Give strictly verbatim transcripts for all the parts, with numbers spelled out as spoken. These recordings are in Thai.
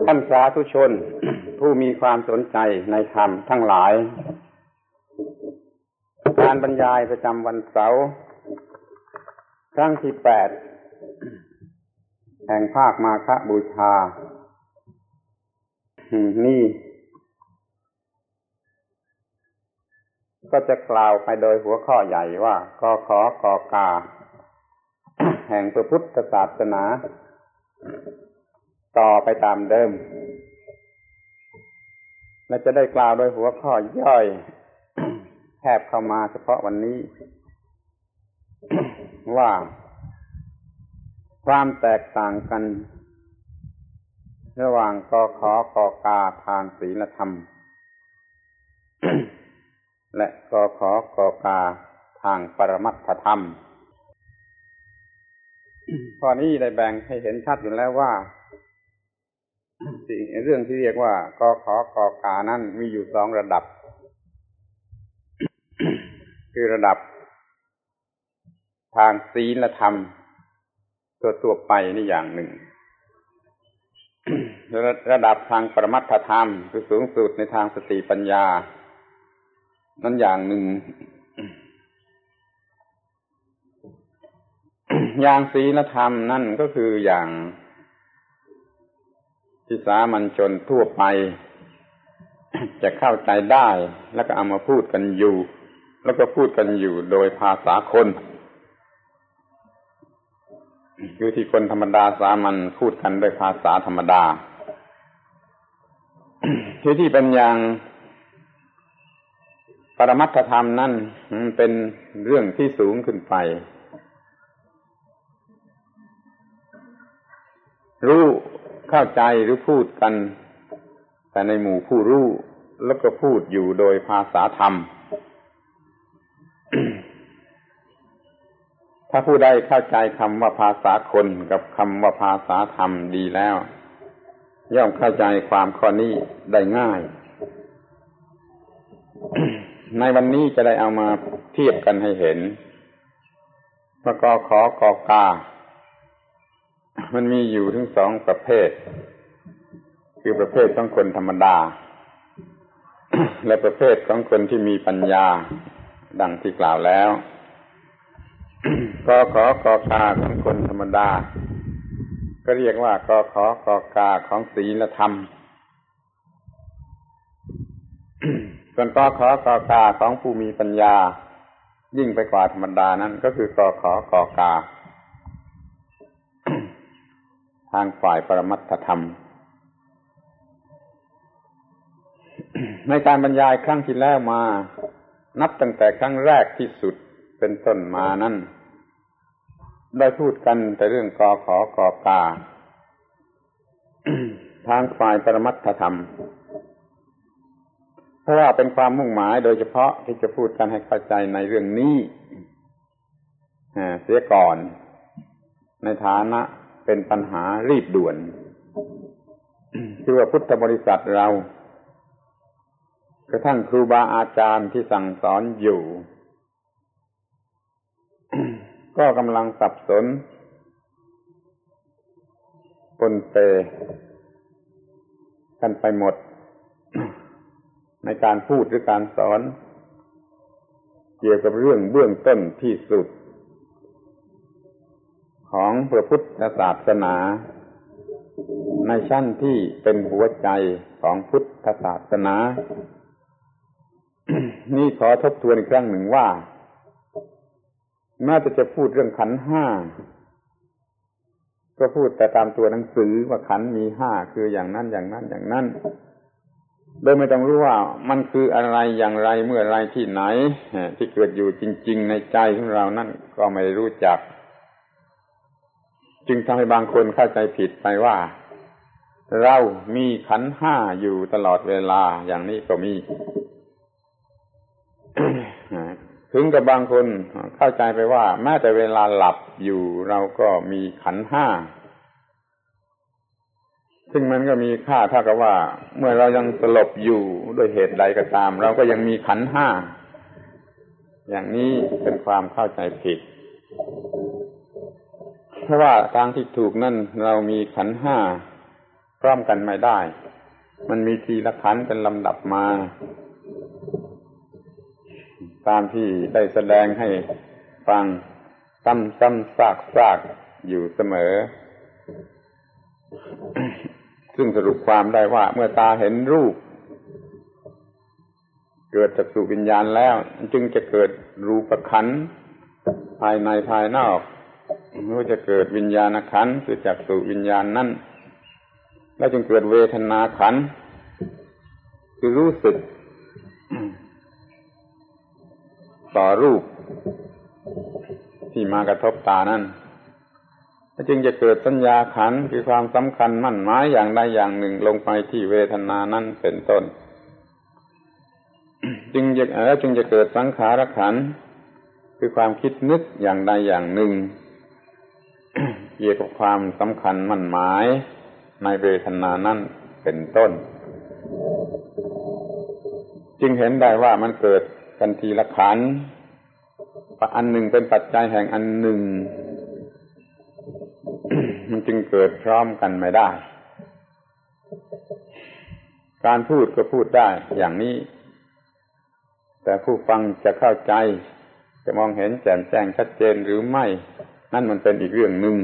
ท่านสาธุชน ผู้มีความสนใจในธรรมทั้งหลายการบรรยายประจำวันเสาร์ครั้งที่แปดแห่งภาคมาฆบูชานี่ก็จะกล่าวไปโดยหัวข้อใหญ่ว่ากขกกาแห่งพระพุทธศาสนาต่อไปตามเดิมและจะได้กล่าวโดยหัวข้อย่อยแคบเข้ามาเฉพาะวันนี้ ว่าความแตกต่างกันระหว่างกขกกาทางศีลธรรม และกขกกาทางปรมัตถธรรม ข้อนี้ได้แบ่งให้เห็นชัดอยู่แล้วว่าสิ่งเรื่องที่เรียกว่ากขกกานั้นมีอยู่สองระดับ คือระดับทางศีลธรรมตัวตัวไปนี่อย่างหนึ่ง ระดับทางปรมัตถธรรมคือสูงสุดในทางสติปัญญานั่นอย่างหนึ่ง อย่างศีลธรรมนั่นก็คืออย่างที่สามัญชนทั่วไปจะเข้าใจได้แล้วก็เอามาพูดกันอยู่แล้วก็พูดกันอยู่โดยภาษาคนคือที่คนธรรมดาสามัญพูดกันด้วยภาษาธรรมดาที่ที่เป็นอย่างปรมัตถธรรมนั่นเป็นเรื่องที่สูงขึ้นไปรู้เข้าใจหรือพูดกันแต่ในหมู่ผู้รู้แล้วก็พูดอยู่โดยภาษาธรรม ถ้าผู้ใดเข้าใจคำว่าภาษาคนกับคำว่าภาษาธรรมดีแล้วย่อมเข้าใจความข้อนี้ได้ง่าย ในวันนี้จะได้เอามาเทียบกันให้เห็นว่ากขกกามันมีอยู่ถึงสองประเภทคือประเภทของคนธรรมดา และประเภทของคนที่มีปัญญาดังที่กล่าวแล้ว กขกกาของคนธรรมดาก็เรียกว่ากขกกาของศีลธรรม ส่วนกขกกาของผู้มีปัญญายิ่งไปกว่าธรรมดานั้นก็คือกขกกาทางฝ่ายปรมัตถธรรม ในการบรรยายครั้งที่แล้วมานับตั้งแต่ครั้งแรกที่สุดเป็นต้นมานั้นได้พูดกันแต่เรื่องกขกกา ทางฝ่ายปรมัตถธรรมเพราะว่าเป็นความมุ่งหมายโดยเฉพาะที่จะพูดกันให้เข้าใจในเรื่องนี้เสียก่อนในฐานะเป็นปัญหารีบด่วนคือว่าพุทธบริษัทเรากระทั่งครูบาอาจารย์ที่สั่งสอนอยู่ ก็กำลังสับสนปนเปกันไปหมด ในการพูดหรือการสอนเกี่ยวกับเรื่องเบื้องต้นที่สุดของพระพุทธศาสนาในชั้นที่เป็นหัวใจของพุทธศาสนา นี่ขอทบทวนอีกครั้งหนึ่งว่าแม้จะพูดเรื่องขันธ์ห้าก็พูดแต่ตามตัวหนังสือว่าขันธ์มีห้าคืออย่างนั้นอย่างนั้นอย่างนั้นโดยไม่ต้องรู้ว่ามันคืออะไรอย่างไรเมื่อไรที่ไหนที่เกิดอยู่จริงๆในใจของเรานั่นก็ไม่รู้จักจึงทำให้บางคนเข้าใจผิดไปว่าเรามีขันธ์ห้าอยู่ตลอดเวลาอย่างนี้ก็มี ถึงกับบางคนเข้าใจไปว่าแม้แต่เวลาหลับอยู่เราก็มีขันธ์ห้าซึ่งมันก็มีค่าเท่ากับว่าเมื่อเรายังสลบอยู่ด้วยเหตุใดก็ตามเราก็ยังมีขันธ์ห้าอย่างนี้เป็นความเข้าใจผิด เพราะว่าทางที่ถูกนั่นเรามีขันธ์ห้าร้อมกันไม่ได้มันมีทีละขันเป็นลำดับมาตามที่ได้แสดงให้ฟังซ้ำๆซากๆอยู่เสมอ ซึ่งสรุปความได้ว่าเมื่อตาเห็นรูปเกิดจักษุวิญญาณแล้วจึงจะเกิดรูปขันธ์ภายในภายนอกหรือจะเกิดวิญญาณขันธ์คือจักษุวิญญาณนั้นแล้วจึงเกิดเวทนาขันธ์คือรู้สึกต่อรูปที่มากระทบตานั้นแล้วจึงจะเกิดสัญญาขันธ์คือความสำคัญมั่นหมายอย่างใดอย่างหนึ่งลงไปที่เวทนานั้นเป็นต้นจึงจะแล้วจึงจะเกิดสังขารขันธ์คือความคิดนึกอย่างใดอย่างหนึ่งเกี่ยวกับความสำคัญมั่นหมายในเวทนานั้นเป็นต้นจึงเห็นได้ว่ามันเกิดกันทีละขันธ์อันหนึ่งเป็นปัจจัยแห่งอันหนึ่ง มันจึงเกิดพร้อมกันไม่ได้การพูดก็พูดได้อย่างนี้แต่ผู้ฟังจะเข้าใจจะมองเห็นแจ่มแจ้งชัดเจนหรือไม่นั่นมันเป็นอีกเรื่องหนึ่ง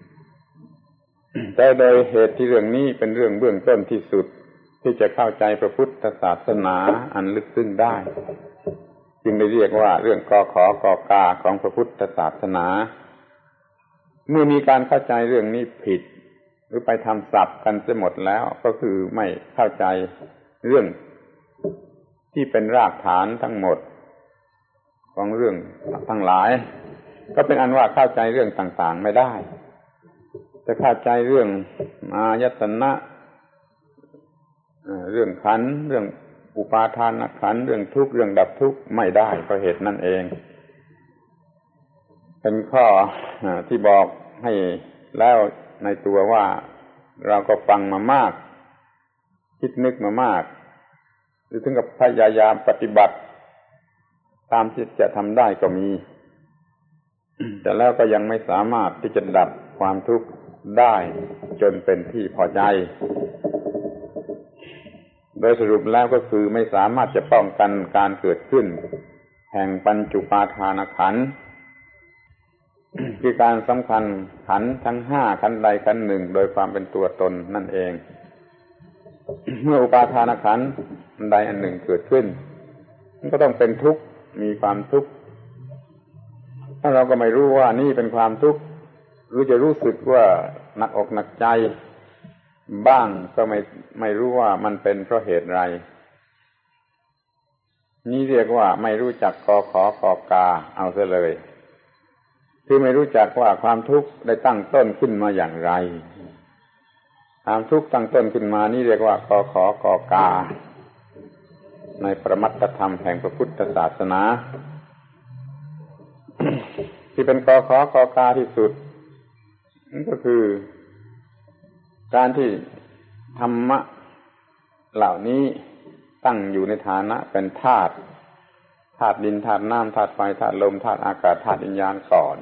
แต่โดยเหตุที่เรื่องนี้เป็นเรื่องเบื้องต้นที่สุดที่จะเข้าใจพระพุทธศาสนาอันลึกซึ้งได้จึงได้เรียกว่าเรื่องกอขอกอกาของพระพุทธศาสนาเมื่อมีการเข้าใจเรื่องนี้ผิดหรือไปทำศัพท์กันเสียหมดแล้วก็คือไม่เข้าใจเรื่องที่เป็นรากฐานทั้งหมดของเรื่องทั้งหลายก็เป็นอันว่าเข้าใจเรื่องต่างๆไม่ได้จะเข้าใจเรื่องอายตนะเรื่องขันธ์เรื่องอุปาทานขันธ์เรื่องทุกข์เรื่องดับทุกข์ไม่ได้เพราะเหตุนั่นเองเป็นข้อที่บอกให้แล้วในตัวว่าเราก็ฟังมามากคิดนึกมามากหรือถึงกับพยายามปฏิบัติตามที่จะทำได้ก็มี แต่แล้วก็ยังไม่สามารถที่จะดับความทุกข์ได้จนเป็นที่พอใจโดยสรุปแล้วก็คือไม่สามารถจะป้องกันการเกิดขึ้นแห่งปัญจุปาทานขันธ์ คือการสำคัญขันธ์ทั้งห้าขันธ์ใดขันธ์หนึ่งโดยความเป็นตัวตนนั่นเอง เมื่ออุปาทานขันธ์ใดอันหนึ่งเกิดขึ้นมันก็ต้องเป็นทุกข์มีความทุกข์ถ้าเราก็ไม่รู้ว่านี่เป็นความทุกข์หรือจะรู้สึกว่าหนักอกหนักใจบ้างก็ไม่ไม่รู้ว่ามันเป็นเพราะเหตุไรนี่เรียกว่าไม่รู้จักกอขอกอกาเอาซะเลยคือไม่รู้จักว่าความทุกข์ได้ตั้งต้นขึ้นมาอย่างไรความทุกข์ตั้งต้นขึ้นมานี่เรียกว่ากอขอกอกาในปรมัตถธรรมแห่งพระพุทธศาสนา ที่เป็นกอขอกอกาที่สุดนั่นก็คือการที่ธรรมะเหล่านี้ตั้งอยู่ในฐานะเป็นธาตุธาตุดินธาตุน้ำธาตุไฟธาตุลมธาตุอากาศธาตุวิญญาณก่อน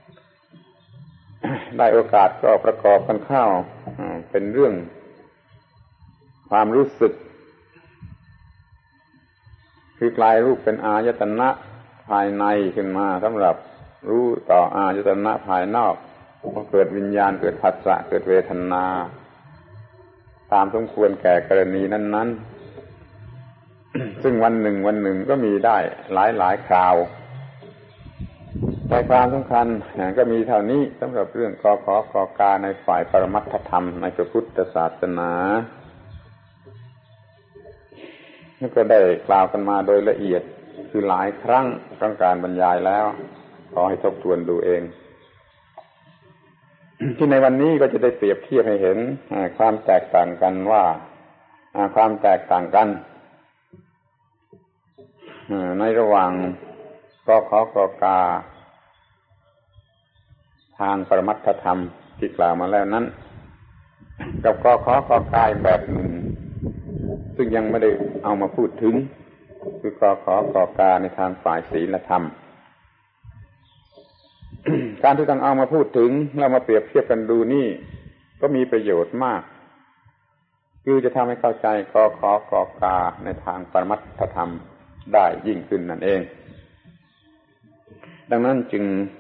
ได้โอกาสก็ประกอบกันเข้าเป็นเรื่องความรู้สึกคือกลายรูปเป็นอายตนะภายในขึ้นมาสำหรับรู้ต่ออายตนะภายนอกพอเกิดวิญญาณเกิดผัสสะเกิดเวทนาตามสมควรแก่กรณีนั้นๆ ซึ่งวันหนึ่งวันหนึ่งก็มีได้หลายหลายคราวใจความสำคัญก็มีเท่านี้สำหรับเรื่องกอขอกอกาในฝ่ายปรมัตถธรรมในพระพุทธศาสนานี่ก็ได้กล่าวกันมาโดยละเอียดคือหลายครั้งต้องการบรรยายแล้วขอให้ทบทวนดูเองที่ในวันนี้ก็จะได้เปรียบเทียบให้เห็นความแตกต่างกันว่าความแตกต่างกันในระหว่างกอขอกอกาทางปรมัตถธรรมที่กล่าวมาแล้วนั้นกับกอขอกอกาแบบหนึ่งซึ่งยังไม่ได้เอามาพูดถึงคือกอขอกอกาในทางฝ่ายศีลธรรม การที่ต้องเอามาพูดถึงแล้วมาเปรียบเทียบกันดูนี่ก็มีประโยชน์มากคือจะทำให้เข้าใจกอขอกอกาในทางปรมัตถธรรมได้ยิ่งขึ้นนั่นเองดังนั้นจึง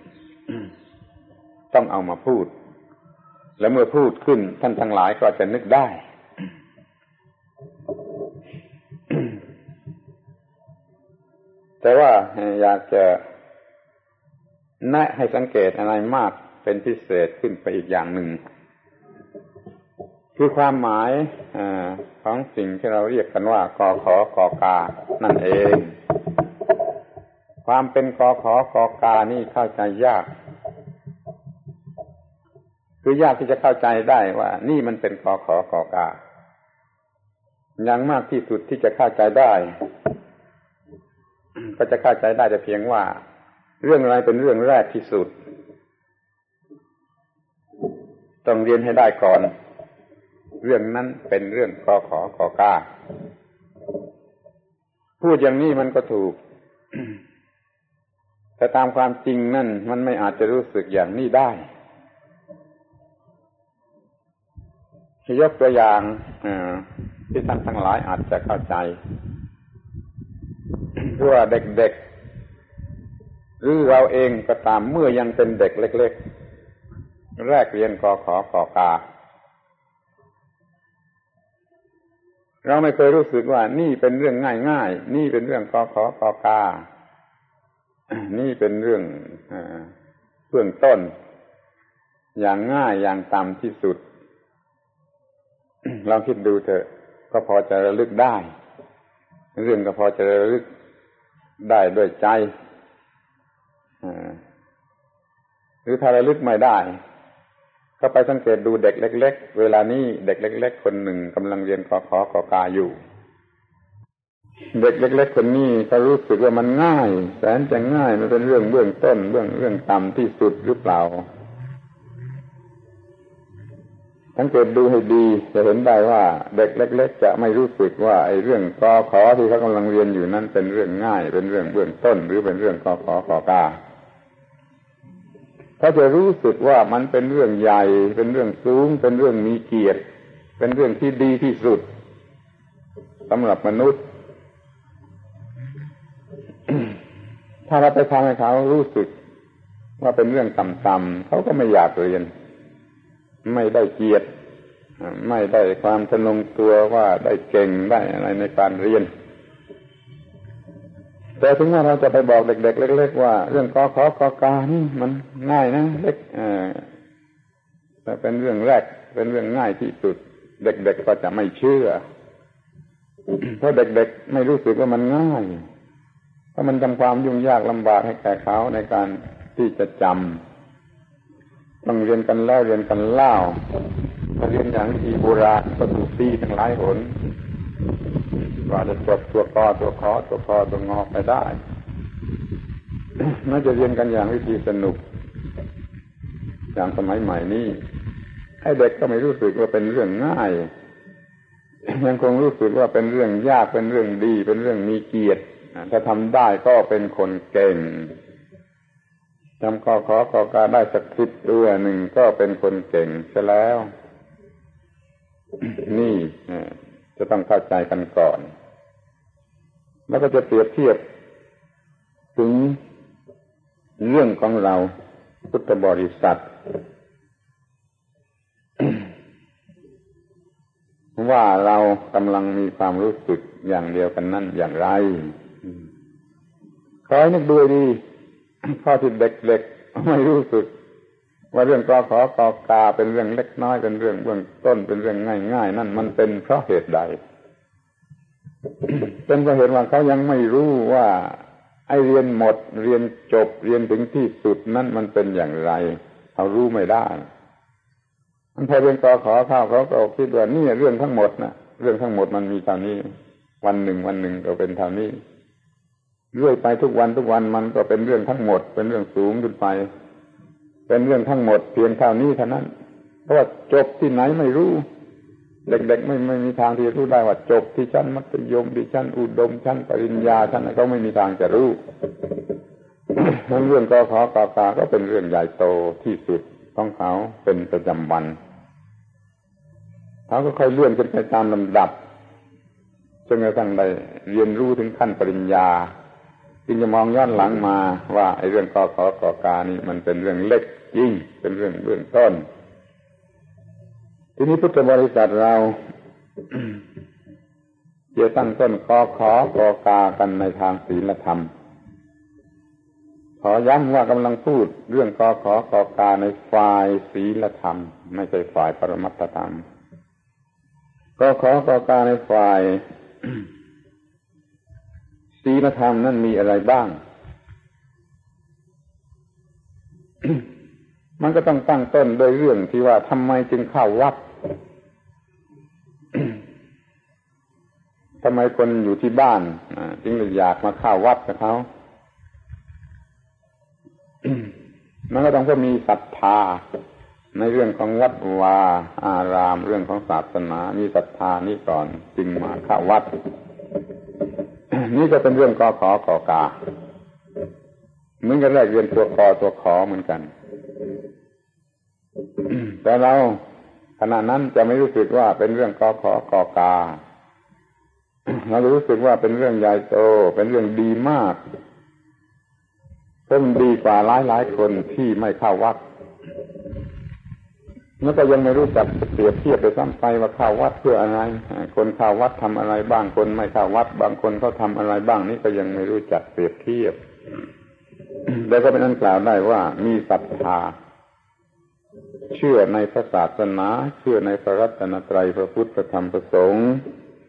ต้องเอามาพูดและเมื่อพูดขึ้นท่านทั้งหลายก็จะนึกได้แต่ว่าอยากจะแนะให้สังเกตอะไรมากเป็นพิเศษขึ้นไปอีกอย่างหนึ่งคือความหมายของสิ่งที่เราเรียกกันว่ากอขอกอกานั่นเองความเป็นกอขอกอกานี่เข้าใจยากคือยากที่จะเข้าใจได้ว่านี่มันเป็นกอขอกอกาอย่างมากที่สุดที่จะเข้าใจได้ก็จะเข้าใจได้แต่เพียงว่าเรื่องอะไรเป็นเรื่องแรกที่สุดต้องเรียนให้ได้ก่อนเรื่องนั้นเป็นเรื่องกอขอกอกาพูดอย่างนี้มันก็ถูก แต่ตามความจริงนั่นมันไม่อาจจะรู้สึกอย่างนี้ได้ยกตัวอย่างที่ท่านทั้งหลายอาจจะเข้าใจคือว่าเด็กๆหรือเราเองก็ตามเมื่อยังเป็นเด็กเล็กๆแรกเรียนกอขอกอกาเราไม่เคยรู้สึกว่านี่เป็นเรื่องง่ายๆนี่เป็นเรื่องกอขอกอกานี่เป็นเรื่องเบื้องต้นอย่างง่ายอย่างต่ำที่สุดลองคิดดูเถอะก็พอจะระลึกได้เรื่องก็พอจะระลึกได้ด้วยใจหรือถ้าระลึกไม่ได้ก็ไปสังเกตดูเด็กเล็กๆเวลานี้เด็กเล็กๆคนหนึ่งกำลังเรียนกอขอกอกาอยู่เด็กเล็กๆคนนี้ก็รู้สึกว่ามันง่ายแสนจะง่ายมันเป็นเรื่องเบื้องต้นเรื่องเรื่องต่ำที่สุดหรือเปล่าสังเกตดูให้ดีจะเห็นได้ว่าเด็กเล็กๆจะไม่รู้สึกว่าไอ้เรื่องกอขอที่เขากำลังเรียนอยู่นั้นเป็นเรื่องง่ายเป็นเรื่องเบื้องต้นหรือเป็นเรื่องกอขอกอกาเขาจะรู้สึกว่ามันเป็นเรื่องใหญ่เป็นเรื่องสูงเป็นเรื่องมีเกียรติเป็นเรื่องที่ดีที่สุดสำหรับมนุษย์ ถ้าเราไปทำให้เขารู้สึกว่าเป็นเรื่องต่ำๆเขาก็ไม่อยากเรียนไม่ได้เกียรติไม่ได้ความทะนงตัวว่าได้เก่งได้อะไรในการเรียนแต่ถึงว่าเราจะไปบอกเด็กๆเล็กๆว่าเรื่องกอขอกอกานี่มันง่ายนะเล็กเอ่อแต่เป็นเรื่องแรกเป็นเรื่องง่ายที่สุดเด็กๆก็จะไม่เชื่อเพราะเด็กๆไม่รู้สึกว่ามันง่ายเพราะมันทำความยุ่งยากลำบากให้แก่เขาในการที่จะจำต้องเรียนกันแล้วเรียนกันเล่าถ้าเรียนอย่างวิธีโบราณก็ถูกตีทั้งหลายหนกว่าจะจบตัวกอตัวขอตัวคอตัวงอไปได้น่าจะเรียนกันอย่างวิธีสนุกอย่างสมัยใหม่นี้ให้เด็กก็ไม่รู้สึกว่าเป็นเรื่องง่ายยังคงรู้สึกว่าเป็นเรื่องยากเป็นเรื่องดีเป็นเรื่องมีเกียรติถ้าทำได้ก็เป็นคนเก่งทำกอขอกอกาได้สักคลิปตัวหนึ่งก็เป็นคนเก่งซะแล้วนี่จะต้องเข้าใจกันก่อนแล้วก็จะเปรียบเทียบถึงเรื่องของเราพุทธบริษัทว่าเรากำลังมีความรู้สึกอย่างเดียวกันนั่นอย่างไรขอให้นึกดูดีข้อที่เด็กๆไม่รู้สึกว่าเรื่องกอขอกอกาเป็นเรื่องเล็กน้อยเป็นเรื่องเบื้องต้นเป็นเรื่องง่ายๆนั่นมันเป็นเพราะเหตุใด เป็นเพราะเหตุว่าเขายังไม่รู้ว่าไอ้เรียนหมดเรียนจบเรียนถึงที่สุดนั่นมันเป็นอย่างไรเขารู้ไม่ได้มันพอเรียนกอขอเข้าเขาก็คิดว่านี่เรื่องทั้งหมดนะเรื่องทั้งหมดมันมีเท่านี้วันหนึ่งวันหนึ่งก็เป็นเท่านี้เรื่อยไปทุกวันทุกวันมันก็เป็นเรื่องทั้งหมดเป็นเรื่องสูงขึ้นไปเป็นเรื่องทั้งหมดเพียงเท่านี้เท่านั้นเพราะว่าจบที่ไหนไม่รู้เด็กๆไม่ไม่มีทางที่จะรู้ได้ว่าจบที่ชั้นมัธยมที่ชั้นอุดมชั้นปริญญาชั้นอะไรก็ไม่มีทางจะรู้ ทั้งเรื่องกอขอกอกาก็เป็นเรื่องใหญ่โตที่สุดของเขาเป็นประจำวันเขาก็ค่อยเลื่อนขึ้นไปตามลำดับจนกระทั่งได้เรียนรู้ถึงขั้นปริญญาจึงจะมองย้อนหลังมาว่าไอ้เรื่องกขกกานี่มันเป็นเรื่องเล็กจริงเป็นเรื่องเบื้องต้นทีนี้พุทธบริษัทเรา จะตั้งต้นกขกกากันในทางศีลธรรมขอย้ำว่ากำลังพูดเรื่องกขกกาในฝ่ายศีลธรรมไม่ใช่ฝ่ายปรมัตถธรรมกขกกาในฝ่าย ศีลธรรมนั่นมีอะไรบ้าง มันก็ต้องตั้งต้นโดยเรื่องที่ว่าทำไมจึงเข้าวัด ทำไมคนอยู่ที่บ้านจึงอยากมาเข้าวัดกับเขา มันก็ต้องก็มีศรัทธาในเรื่องของวัดวาอารามเรื่องของศาสนามีศรัทธานี่ก่อนจึงมาเข้าวัด นี่ก็เป็นเรื่องกขกกาเหมือนกันแรกเรียนตัวกตัวขอเหมือนกัน แต่เราขณะนั้นจะไม่รู้สึกว่าเป็นเรื่องกขกกาเรารู้สึกว่าเป็นเรื่องใหญ่โตเป็นเรื่องดีมากเพิ่มดีกว่าหลายหลายคนที่ไม่เข้าวัดแล้วก็ยังไม่รู้จักเปรียบเทียบไปซ้ำไปว่าเข้าวัดเพื่ออะไรคนเข้าวัดทำอะไรบ้างคนไม่เข้าวัดบางคนเขาทำอะไรบ้างนี่ก็ยังไม่รู้จักเปรียบเทียบแต่ก็เป็นอันกล่าวได้ว่ามีศรัทธาเชื่อในพระศาสนาเชื่อในพระรัตนตรัยพระพุทธพระธรรมพระสงฆ์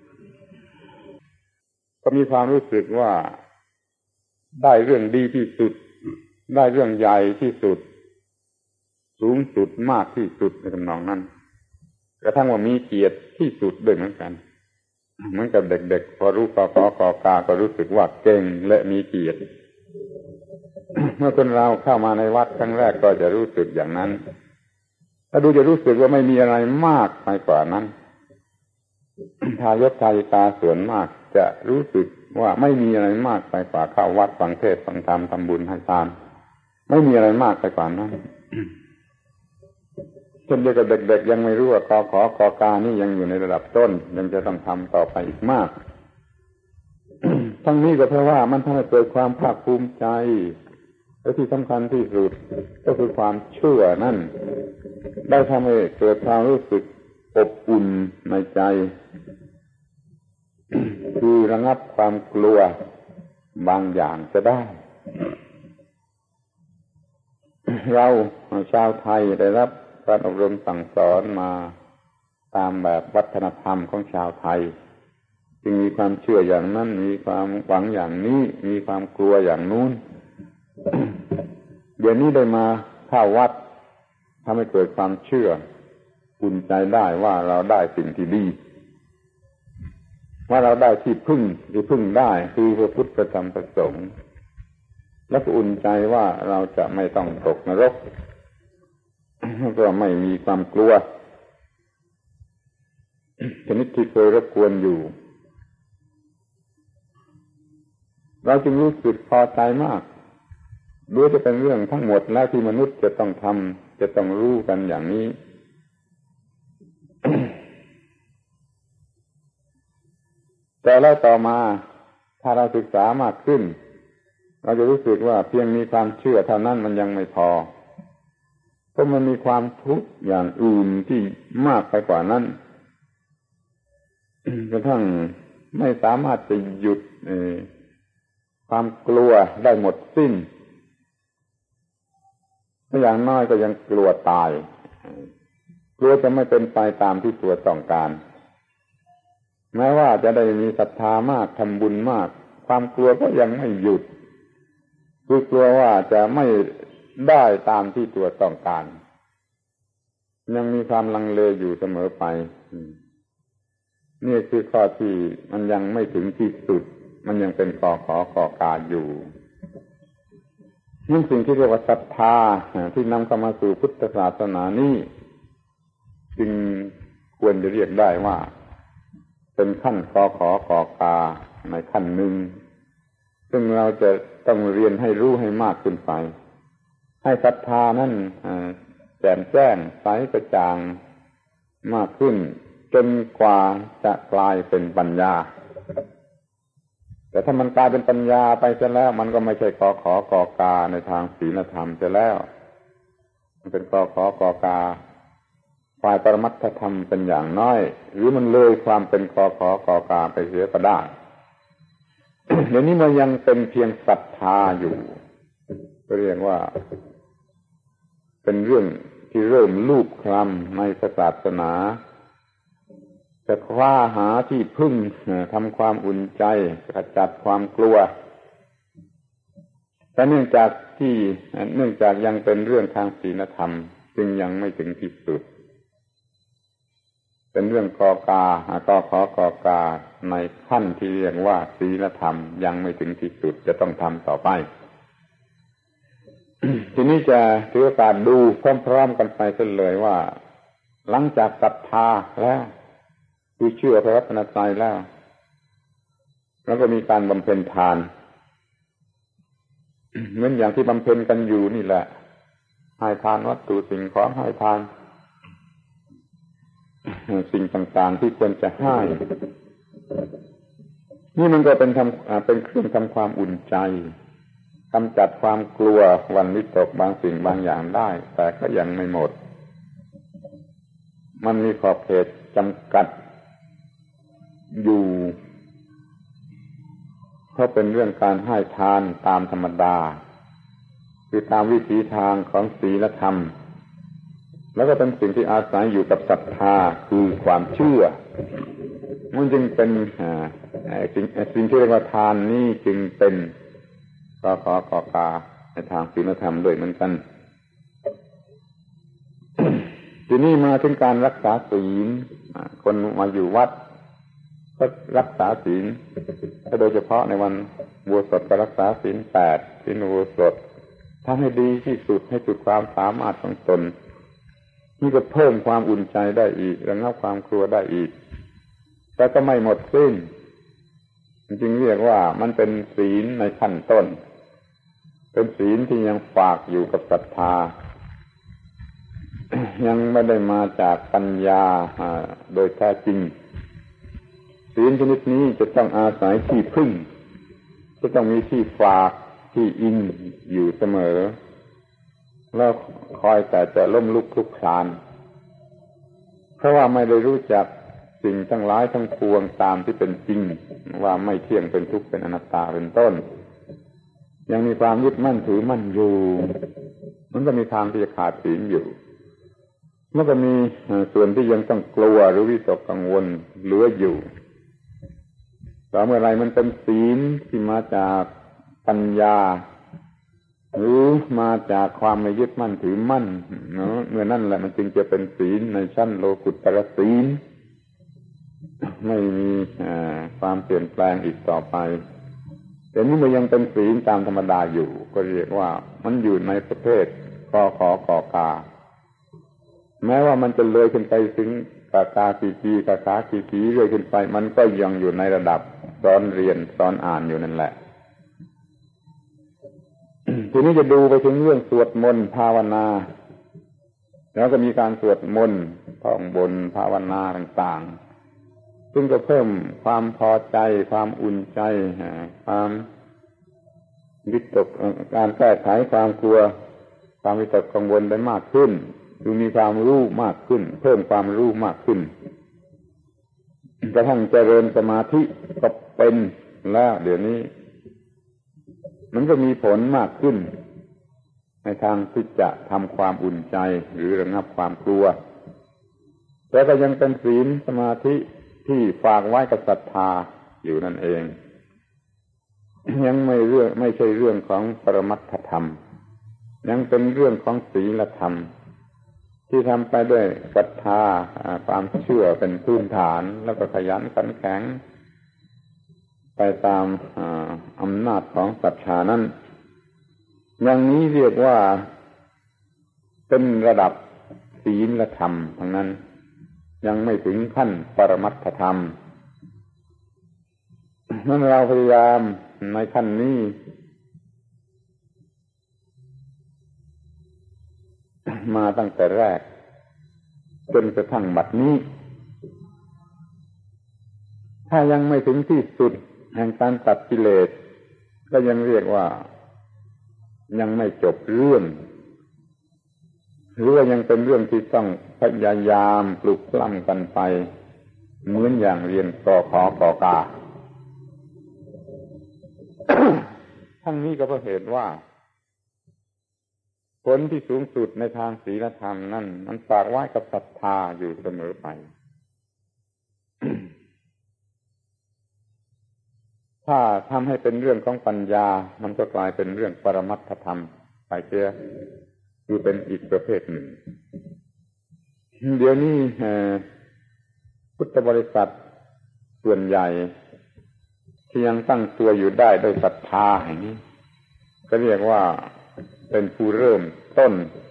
ก็มีความรู้สึกว่าได้เรื่องดีที่สุดได้เรื่องใหญ่ที่สุดสูงสุดมากที่สุดในทำนองนั้นกระทั่งว่ามีเกียรติที่สุดด้วยเหมือนกันเหมือนกับเด็กๆพอรู้กขกกาก็รู้สึกว่าเก่งและมีเกียรติ เมื่อคนเราเข้ามาในวัดครั้งแรกก็จะรู้สึกอย่างนั้นถ้าดูจะรู้สึกว่าไม่มีอะไรมากไปกว่านั้น ทายกทายิกาส่วนมากจะรู้สึกว่าไม่มีอะไรมากไปกว่าเข้าวัดฟังเทศน์ฟังธรรมทำบุญให้ทานไม่มีอะไรมากไปกว่านั้น เช่นเดียวกับเด็กๆยังไม่รู้ว่ากขกกานี่ยังอยู่ในระดับต้นยังจะต้องทำต่อไปอีกมาก ทั้งนี้ก็เพราะว่ามันทำให้เกิดความภาคภูมิใจและที่สำคัญที่สุดก็คือความเชื่อนั่นได้ทำให้เกิดความรู้สึกอบอุ่นในใจ คือระงับความกลัวบางอย่างจะได้ เราชาวไทยได้รับการอบรมสั่งสอนมาตามแบบวัฒนธรรมของชาวไทยจึงมีความเชื่ออย่างนั้นมีความหวังอย่างนี้มีความกลัวอย่างนู้น เดี๋ยวนี้ได้มาเข้าวัดทำให้เกิดความเชื่ออุ่นใจได้ว่าเราได้สิ่งที่ดีว่าเราได้ที่พึ่งที่พึ่งได้คือพระพุทธพระธรรมพระสงฆ์และก็อุ่นใจว่าเราจะไม่ต้องตกนรกก็ไม่มีความกลัวชนิดที่เคยรบกวนอยู่เราจึงรู้สึกพอใจมากด้วยจะเป็นเรื่องทั้งหมดแล้วที่มนุษย์จะต้องทำจะต้องรู้กันอย่างนี้ แต่แล้วต่อมาถ้าเราศึกษามากขึ้นเราจะรู้สึกว่าเพียงมีความเชื่อเท่านั้นมันยังไม่พอเพราะมันมีความทุกข์อย่างอื่นที่มากไปกว่านั้น กระทั่งไม่สามารถจะหยุดความกลัวได้หมดสิ้นอย่างน้อยก็ยังกลัวตายกลัวจะไม่เป็นไปตามที่ตัวต้องการแม้ว่าจะได้มีศรัทธามากทำบุญมากความกลัวก็ยังไม่หยุดคือกลัวว่าจะไม่ได้ตามที่ตัวต้องการยังมีความลังเลอยู่เสมอไปนี่คือข้อที่มันยังไม่ถึงที่สุดมันยังเป็นกขกกาอยู่นั่นสิ่งที่เรียกว่าศรัทธาที่นำเข้ามาสู่พุทธศาสนานี้จึงควรจะเรียกได้ว่าเป็นขั้นกขกกาในขั้นหนึ่งซึ่งเราจะต้องเรียนให้รู้ให้มากขึ้นไปให้ศรัทธานั้นแจ่มแจ้งใสกระจ่างมากขึ้นจนกว่าจะกลายเป็นปัญญาแต่ถ้ามันกลายเป็นปัญญาไปเสียแล้วมันก็ไม่ใช่กอขอกอกาในทางศีลธรรมเสียแล้วมันเป็นกอขอกอกาฝ่ายปรมัตถธรรมเป็นอย่างน้อยหรือมันเลยความเป็นกอขอกอกาไปเสียก็ได้ เดี๋ยวนี้มันยังเป็นเพียงศรัทธาอยู่ก็เรียกว่าเป็นเรื่องที่เริ่มลูบคลำในศาสนาจะคว้าหาที่พึ่งทำความอุ่นใจขจัดความกลัวแต่เนื่องจากที่เนื่องจากยังเป็นเรื่องทางศีลธรรมจึงยังไม่ถึงที่สุดเป็นเรื่องกอกากอขอกอกาในขั้นที่เรียกว่าศีลธรรมยังไม่ถึงที่สุดจะต้องทำต่อไป ทีนี้จะถือโอกาสดูพร้อมๆกันไปเสียเลยว่าหลังจากศรัทธาแล้วคือเชื่อพระรัตนตรัยแล้วแล้วก็มีการบำเพ็ญทาน เหมือนอย่างที่บำเพ็ญกันอยู่นี่แหละให้ทานวัตถุสิ่งของให้ทานสิ่งต่างๆที่ควรจะให้นี่มันก็เป็นทำเป็นเครื่องทำความอุ่นใจกำจัดความกลัวหวั่นวิตกบางสิ่งบางอย่างได้แต่ก็ยังไม่หมดมันมีขอบเขตจำกัดอยู่เพราะเป็นเรื่องการให้ทานตามธรรมดาคือตามวิถีทางของศีลธรรมแล้วก็เป็นสิ่งที่อาศัยอยู่กับศรัทธาคือความเชื่อมันจึงเป็นสิ่งสิ่งที่เรียกว่าทานนี่จึงเป็นกอขอกอกาในทางศีลธรรมด้วยเหมือนกัน ทีนี้มาถึงการรักษาศีลคนมาอยู่วัดก็รักษาศีลโดยเฉพาะในวันอุโบสถก็รักษาศีลแปดศีลอุโบสถทำให้ดีที่สุดให้สุดความสามารถของตนนี่ก็เพิ่มความอุ่นใจได้อีกระงับความกลัวได้อีกแต่ก็ไม่หมดสิ้นจึงเรียกว่ามันเป็นศีลในขั้นต้นเป็นศีลที่ยังฝากอยู่กับศรัทธายังไม่ได้มาจากปัญญาโดยแท้จริงศีลชนิดนี้จะต้องอาศัยที่พึ่งจะต้องมีที่ฝากที่อิงอยู่เสมอแล้วคอยแต่จะล้มลุกคลุกคลานเพราะว่าไม่ได้รู้จักสิ่งทั้งหลายทั้งปวงตามที่เป็นจริงว่าไม่เที่ยงเป็นทุกข์เป็นอนัตตาเป็นต้นยังมีความยึดมั่นถือมั่นอยู่มันก็มีทางที่จะขาดศีลอยู่มันก็มีส่วนที่ยังต้องกลัวหรือวิตกกังวลเหลืออยู่แต่เมื่อไรมันเป็นศีลที่มาจากปัญญาหรือมาจากความไม่ยึดมั่นถือมั่นเนาะเมื่อนั่นแหละมันจึงจะเป็นศีลในชั้นโลกุตตรศีลไม่มีความเปลี่ยนแปลงอีกต่อไปแต่นี่มันยังเป็นศีลตามธรรมดาอยู่ก็เรียกว่ามันอยู่ในประเภทกอขอกอกาแม้ว่ามันจะเลยขึ้นไปถึงกากากีกีกาคากีกีเรื่อยขึ้นไปมันก็ยังอยู่ในระดับสอนเรียนสอนอ่านอยู่นั่นแหละ ทีนี้จะดูไปถึงเรื่องสวดมนต์ภาวนาแล้วก็มีการสวดมนต์ท่องบนภาวนาต่างๆซึ่งก็เพิ่มความพอใจความอุ่นใจความวิตกการแก้ไขความกลัวความวิตกกังวลได้มากขึ้นดูมีความรู้มากขึ้นเพิ่มความรู้มากขึ้นกระทั่งเจริญสมาธิก็เป็นแล้วเดี๋ยวนี้มันก็มีผลมากขึ้นในทางที่จะทำความอุ่นใจหรือระงับความกลัวแต่ก็ยังเป็นศีลสมาธิที่ฝากไว้กับศรัทธาอยู่นั่นเองยังไม่เรื่องไม่ใช่เรื่องของปรมัตถธรรมยังเป็นเรื่องของศีลธรรมที่ทำไปด้วยศรัทธาความเชื่อเป็นพื้นฐานแล้วก็ขยันขันแข็งไปตามอำนาจของศรัทธานั้นอย่างนี้เรียกว่าเป็นระดับศีลธรรมทั้งนั้นยังไม่ถึงขั้นปรมัตถธรรมนั้นเราพยายามในขั้นนี้มาตั้งแต่แรกจนกระทั่งบัดนี้ถ้ายังไม่ถึงที่สุดแห่งการตัดกิเลสก็ยังเรียกว่ายังไม่จบเรื่องหรือว่ายังเป็นเรื่องที่ต้องพยายามปลุกปล้ำกันไปเหมือนอย่างเรียนกขอกกา ทั้งนี้ก็เพราะเหตุว่าผลที่สูงสุดในทางศีลธรรมนั่นมันฝากไว้กับศรัทธาอยู่เสมอไป ถ้าทำให้เป็นเรื่องของปัญญามันก็กลายเป็นเรื่องปรมัตถธรรมไปเสียคือเป็นอีกประเภทหนึ่งเดี๋ยวนี้พุทธบริษัทส่วนใหญ่ที่ยังตั้งตัวอยู่ได้ด้วยศรัทธาอย่างนี้ก็เรียกว่าเป็นผู้เริ่มต้น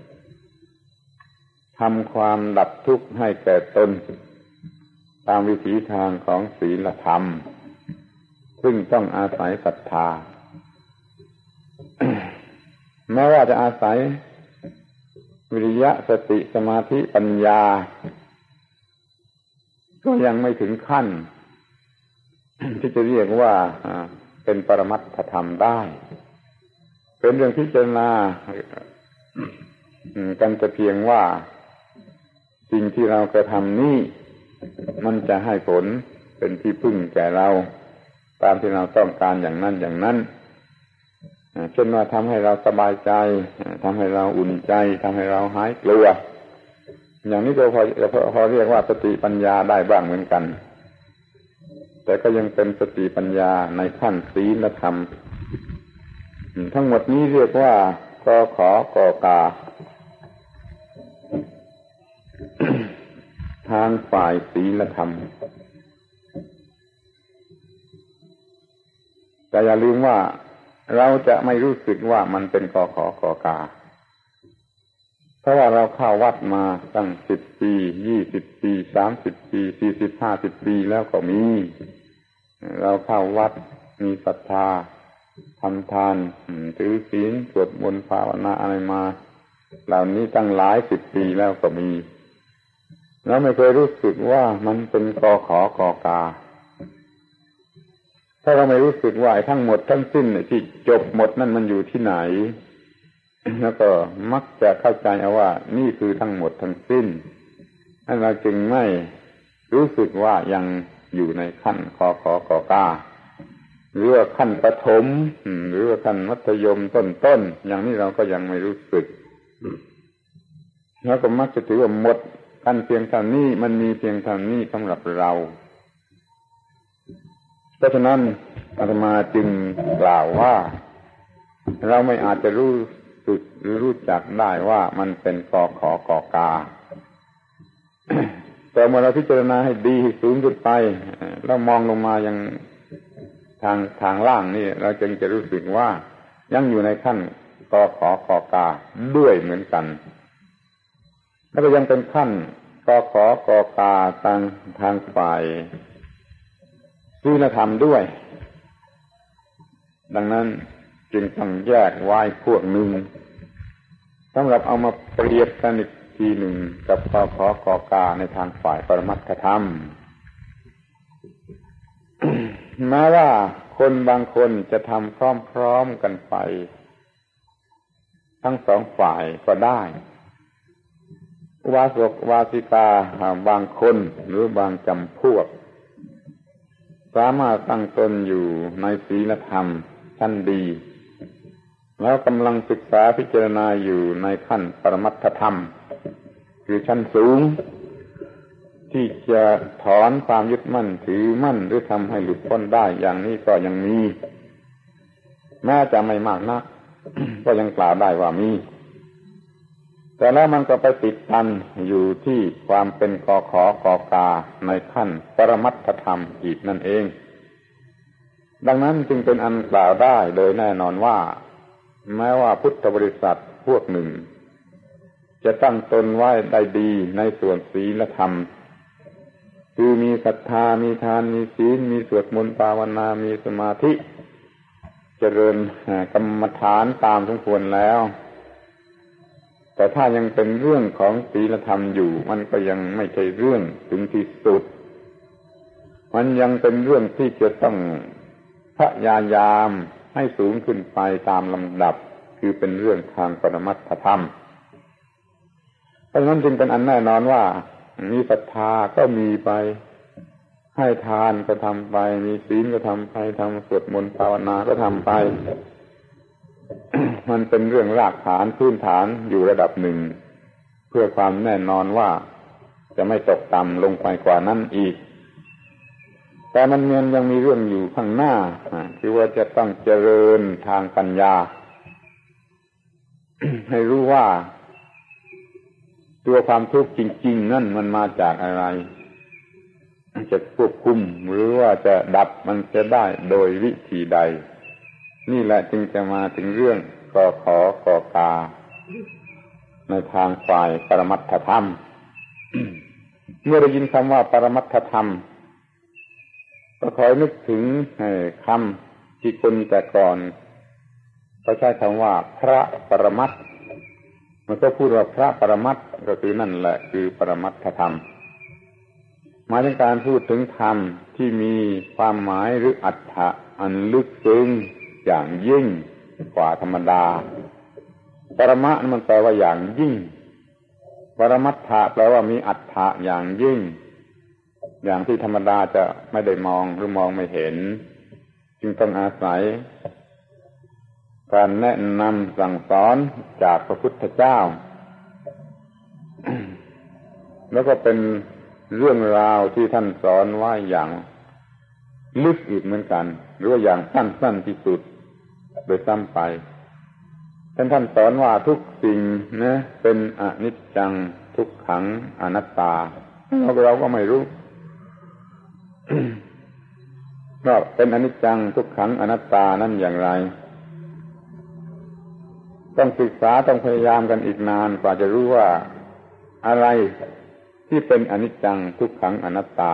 ทำความดับทุกข์ให้แก่ตนตามวิถีทางของศีลธรรมซึ่งต้องอาศัยศรัทธา แม้ว่าจะอาศัยวิริยะสติสมาธิปัญญาก็ยังไม่ถึงขั้น ที่จะเรียกว่าเป็นปรมัตถธรรมได้เป็นเรื่องพิจารณากันแต่เพียงว่าสิ่งที่เรากระทำนี้มันจะให้ผลเป็นที่พึ่งแก่เราตามที่เราต้องการอย่างนั้นอย่างนั้นเช่นว่าทำให้เราสบายใจทำให้เราอุ่นใจทำให้เราหายกลัวอย่างนี้ก็พอพอเรียกว่าสติปัญญาได้บ้างเหมือนกันแต่ก็ยังเป็นสติปัญญาในขั้นศีลธรรมทั้งหมดนี้เรียกว่ากขอกกา ทางฝ่ายศีลธรรมแต่อย่าลืมว่าเราจะไม่รู้สึกว่ามันเป็นกขอกกาเพราะว่าเราเข้าวัดมาตั้งสิบปียี่สิบปีสามสิบปีสี่สิบห้าสิบปีแล้วก็มีเราเข้าวัดมีศรัทธาทำทานถือศีลสวดมนต์ภาวนาอะไรมาเหล่านี้ตั้งหลายสิบปีแล้วก็มีแล้วไม่เคยรู้สึกว่ามันเป็นกขอกกาถ้าเราไม่รู้สึกว่าทั้งหมดทั้งสิ้นที่จบหมดนั่นมันอยู่ที่ไหนแล้วก็มักจะเข้าใจเอาว่านี่คือทั้งหมดทั้งสิ้นนั่นเราจึงไม่รู้สึกว่ายังอยู่ในขั้นกขอกกาหรือว่าขั้นประถมหรือว่าขั้นมัธยมต้นๆอย่างนี้เราก็ยังไม่รู้สึกแล้วก็มักจะถือว่าหมดกันเพียงเท่านี้มันมีเพียงเท่านี้สำหรับเราเพราะฉะนั้นอาตมาจึงกล่าวว่าเราไม่อาจจะรู้สึกหรือรู้จักได้ว่ามันเป็นกขอกกา แต่เมื่อเราพิจารณาให้ดีสูงขึ้นไปแล้วมองลงมายังทางทางล่างนี่เราจึงจะรู้สึกว่ายังอยู่ในขั้นกขอกกาด้วยเหมือนกันแล้วก็ยังเป็นขั้นกขอกกาทางทางฝ่ายศีลธรรมด้วยดังนั้นจึงต้องแยกไว้พวกหนึ่งสำหรับเอามาเปรียบกันอีกทีหนึ่งกับกขอกกาในทางฝ่ายปรมัตถธรรม แม้ว่าคนบางคนจะทำพร้อมๆกันไปทั้งสองฝ่ายก็ได้วาสกวาสิกาบางคนหรือบางจำพวกสามารถตั้งตนอยู่ในศีลธรรมชั้นดีแล้วกำลังศึกษาพิจารณาอยู่ในขั้นปรมัตถธรรมคือชั้นสูงที่จะถอนความยึดมั่นถือมั่นหรือทำให้หลุดพ้นได้อย่างนี้ก็ยังมีแม้จะไม่มากนัก ก็ยังกล่าวได้ว่ามีแต่แล้วมันก็ไปติดตันอยู่ที่ความเป็นกขอกกาในขั้นปรมัตถธรรมอีกนั่นเองดังนั้นจึงเป็นอันกล่าวได้โดยแน่นอนว่าแม้ว่าพุทธบริษัทพวกหนึ่งจะตั้งตนไว้ได้ดีในส่วนศีลธรรมคือมีศรัทธามีทานมีศีลมีสวดมนต์ภาวนามีสมาธิเจริญกรรมฐานตามสมควรแล้วแต่ถ้ายังเป็นเรื่องของศีลธรรมอยู่มันก็ยังไม่ใช่เรื่องถึงที่สุดมันยังเป็นเรื่องที่จะต้องพยายามให้สูงขึ้นไปตามลำดับคือเป็นเรื่องทางปรมัตถธรรมเพราะฉะนั้นจึงเป็นอันแน่นอนว่ามีศรัทธาก็มีไปให้ทานก็ทำไปมีศีลก็ทำไปทำสวดมนต์ภาวนาก็ทำไป มันเป็นเรื่องรากฐานพื้นฐานอยู่ระดับหนึ่งเพื่อความแน่นอนว่าจะไม่ตกต่ำลงไปกว่านั้นอีกแต่มันยังมีเรื่องอยู่ข้างหน้าคือว่าจะต้องเจริญทางปัญญา ให้รู้ว่าตัวความทุกข์จริงๆนั่นมันมาจากอะไรจะควบคุมหรือว่าจะดับมันจะได้โดยวิธีใดนี่แหละจึงจะมาถึงเรื่องกอขอกอกาในทางฝ่ายปรมัตถธรรม เมื่อได้ยินคำว่าปรมัตถธรรมก็คอยนึกถึงคำที่คนแต่ก่อนเขาใช้คำว่าพระปรมัตถ์มันก็พูดว่าพระปรมัตถ์ก็คือนั่นแหละคือปรมัตถธรรมหมายถึงการพูดถึงธรรมที่มีความหมายหรืออรรถะอันลึกซึ้งอย่างยิ่งกว่าธรรมดาปรมะมันแปลว่าอย่างยิ่งปรมัตถะแปลว่ามีอรรถะอย่างยิ่งอย่างที่ธรรมดาจะไม่ได้มองหรือมองไม่เห็นจึงต้องอาศัยการแนะนำสั่งสอนจากพระพุทธเจ้า แล้วก็เป็นเรื่องราวที่ท่านสอนไว้อย่างลึกอีกเหมือนกันหรือว่าอย่างสั้นๆที่สุดโดยซ้ำไปท่านท่านสอนว่าทุกสิ่งนะเป็นอนิจจังทุกขังอนัตตาเราเราก็ไม่รู้ ว่าเป็นอนิจจังทุกขังอนัตตานั่นอย่างไรต้องศึกษาต้องพยายามกันอีกนานกว่าจะรู้ว่าอะไรที่เป็นอนิจจังทุกขังอนัตตา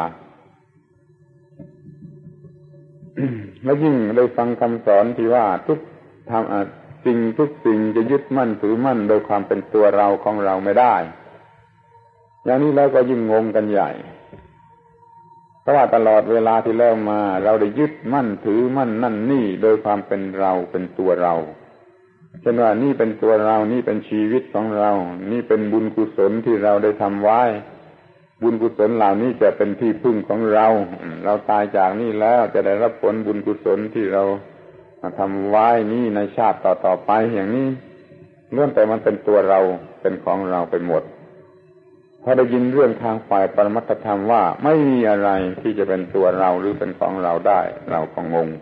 แล้วยิ่งได้ฟังคำสอนที่ว่าทุกทำสิ่งทุกสิ่งจะยึดมั่นถือมั่นโดยความเป็นตัวเราของเราไม่ได้อย่างนี้แล้วก็ยิ่งงงกันใหญ่เพราะว่าตลอดเวลาที่แล้วมาเราได้ยึดมั่นถือมั่นนั่นนี่โดยความเป็นเราเป็นตัวเราเช่นว่านี่เป็นตัวเรานี่เป็นชีวิตของเรานี่เป็นบุญกุศลที่เราได้ทำไว้บุญกุศลเหล่านี้จะเป็นที่พึ่งของเราเราตายจากนี่แล้วจะได้รับผลบุญกุศลที่เราทำไว้นี่ในชาติต่อๆไปอย่างนี้เรื่องแต่มันเป็นตัวเราเป็นของเราไปหมดพอได้ยินเรื่องทางฝ่ายปรมัตถธรรมว่าไม่มีอะไรที่จะเป็นตัวเราหรือเป็นของเราได้เราก็งง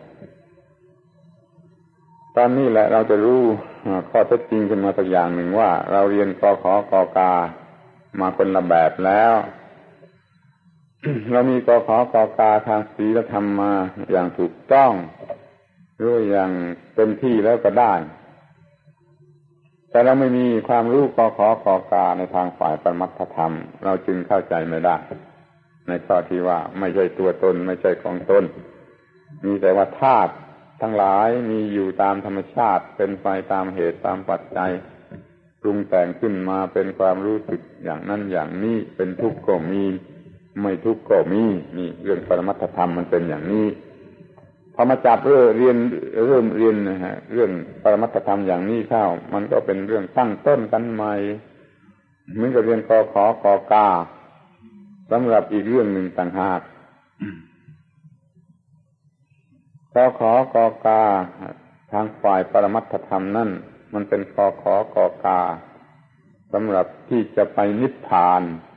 ตอนนี้แหละเราจะรู้ข้อเท็จจริงขึ้นมาสักอย่างหนึ่งว่าเราเรียนกขกกามาคนละแบบแล้ว เรามีกขกกาทางศีลธรรมมาอย่างถูกต้องหรืออย่างเต็มที่แล้วก็ได้แต่เราไม่มีความรู้กขกกาในทางฝ่ายปรมัตถธรรมเราจึงเข้าใจไม่ได้ในข้อที่ว่าไม่ใช่ตัวตนไม่ใช่ของตนมีแต่ว่าธาตุทั้งหลายมีอยู่ตามธรรมชาติเป็นไปตามเหตุตามปัจจัยปรุงแต่งขึ้นมาเป็นความรู้สึกอย่างนั้นอย่างนี้เป็นทุกข์ก็มีไม่ทุกข์ก็มีนี่เรื่องปรมัตถธรรมมันเป็นอย่างนี้พอมาจับเรื่องเรียนเริ่มเรียนนะฮะเรื่องปรมัตถธรรมอย่างนี้เข้ามันก็เป็นเรื่องตั้งต้นกันใหม่เหมือนกับเรียนกขกกาสำหรับอีกเรื่องหนึ่งต่างหากกขกกาทางฝ่ายปรมัตถธรรมนั่นมันเป็นกขกกาสำหรับที่จะไปนิพพาน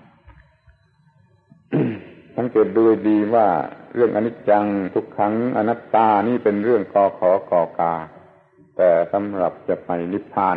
สังเกตดูดีว่าเรื่องอนิจจังทุกขังอนัตตานี่เป็นเรื่องกขกกาแต่สำหรับจะไปนิพพาน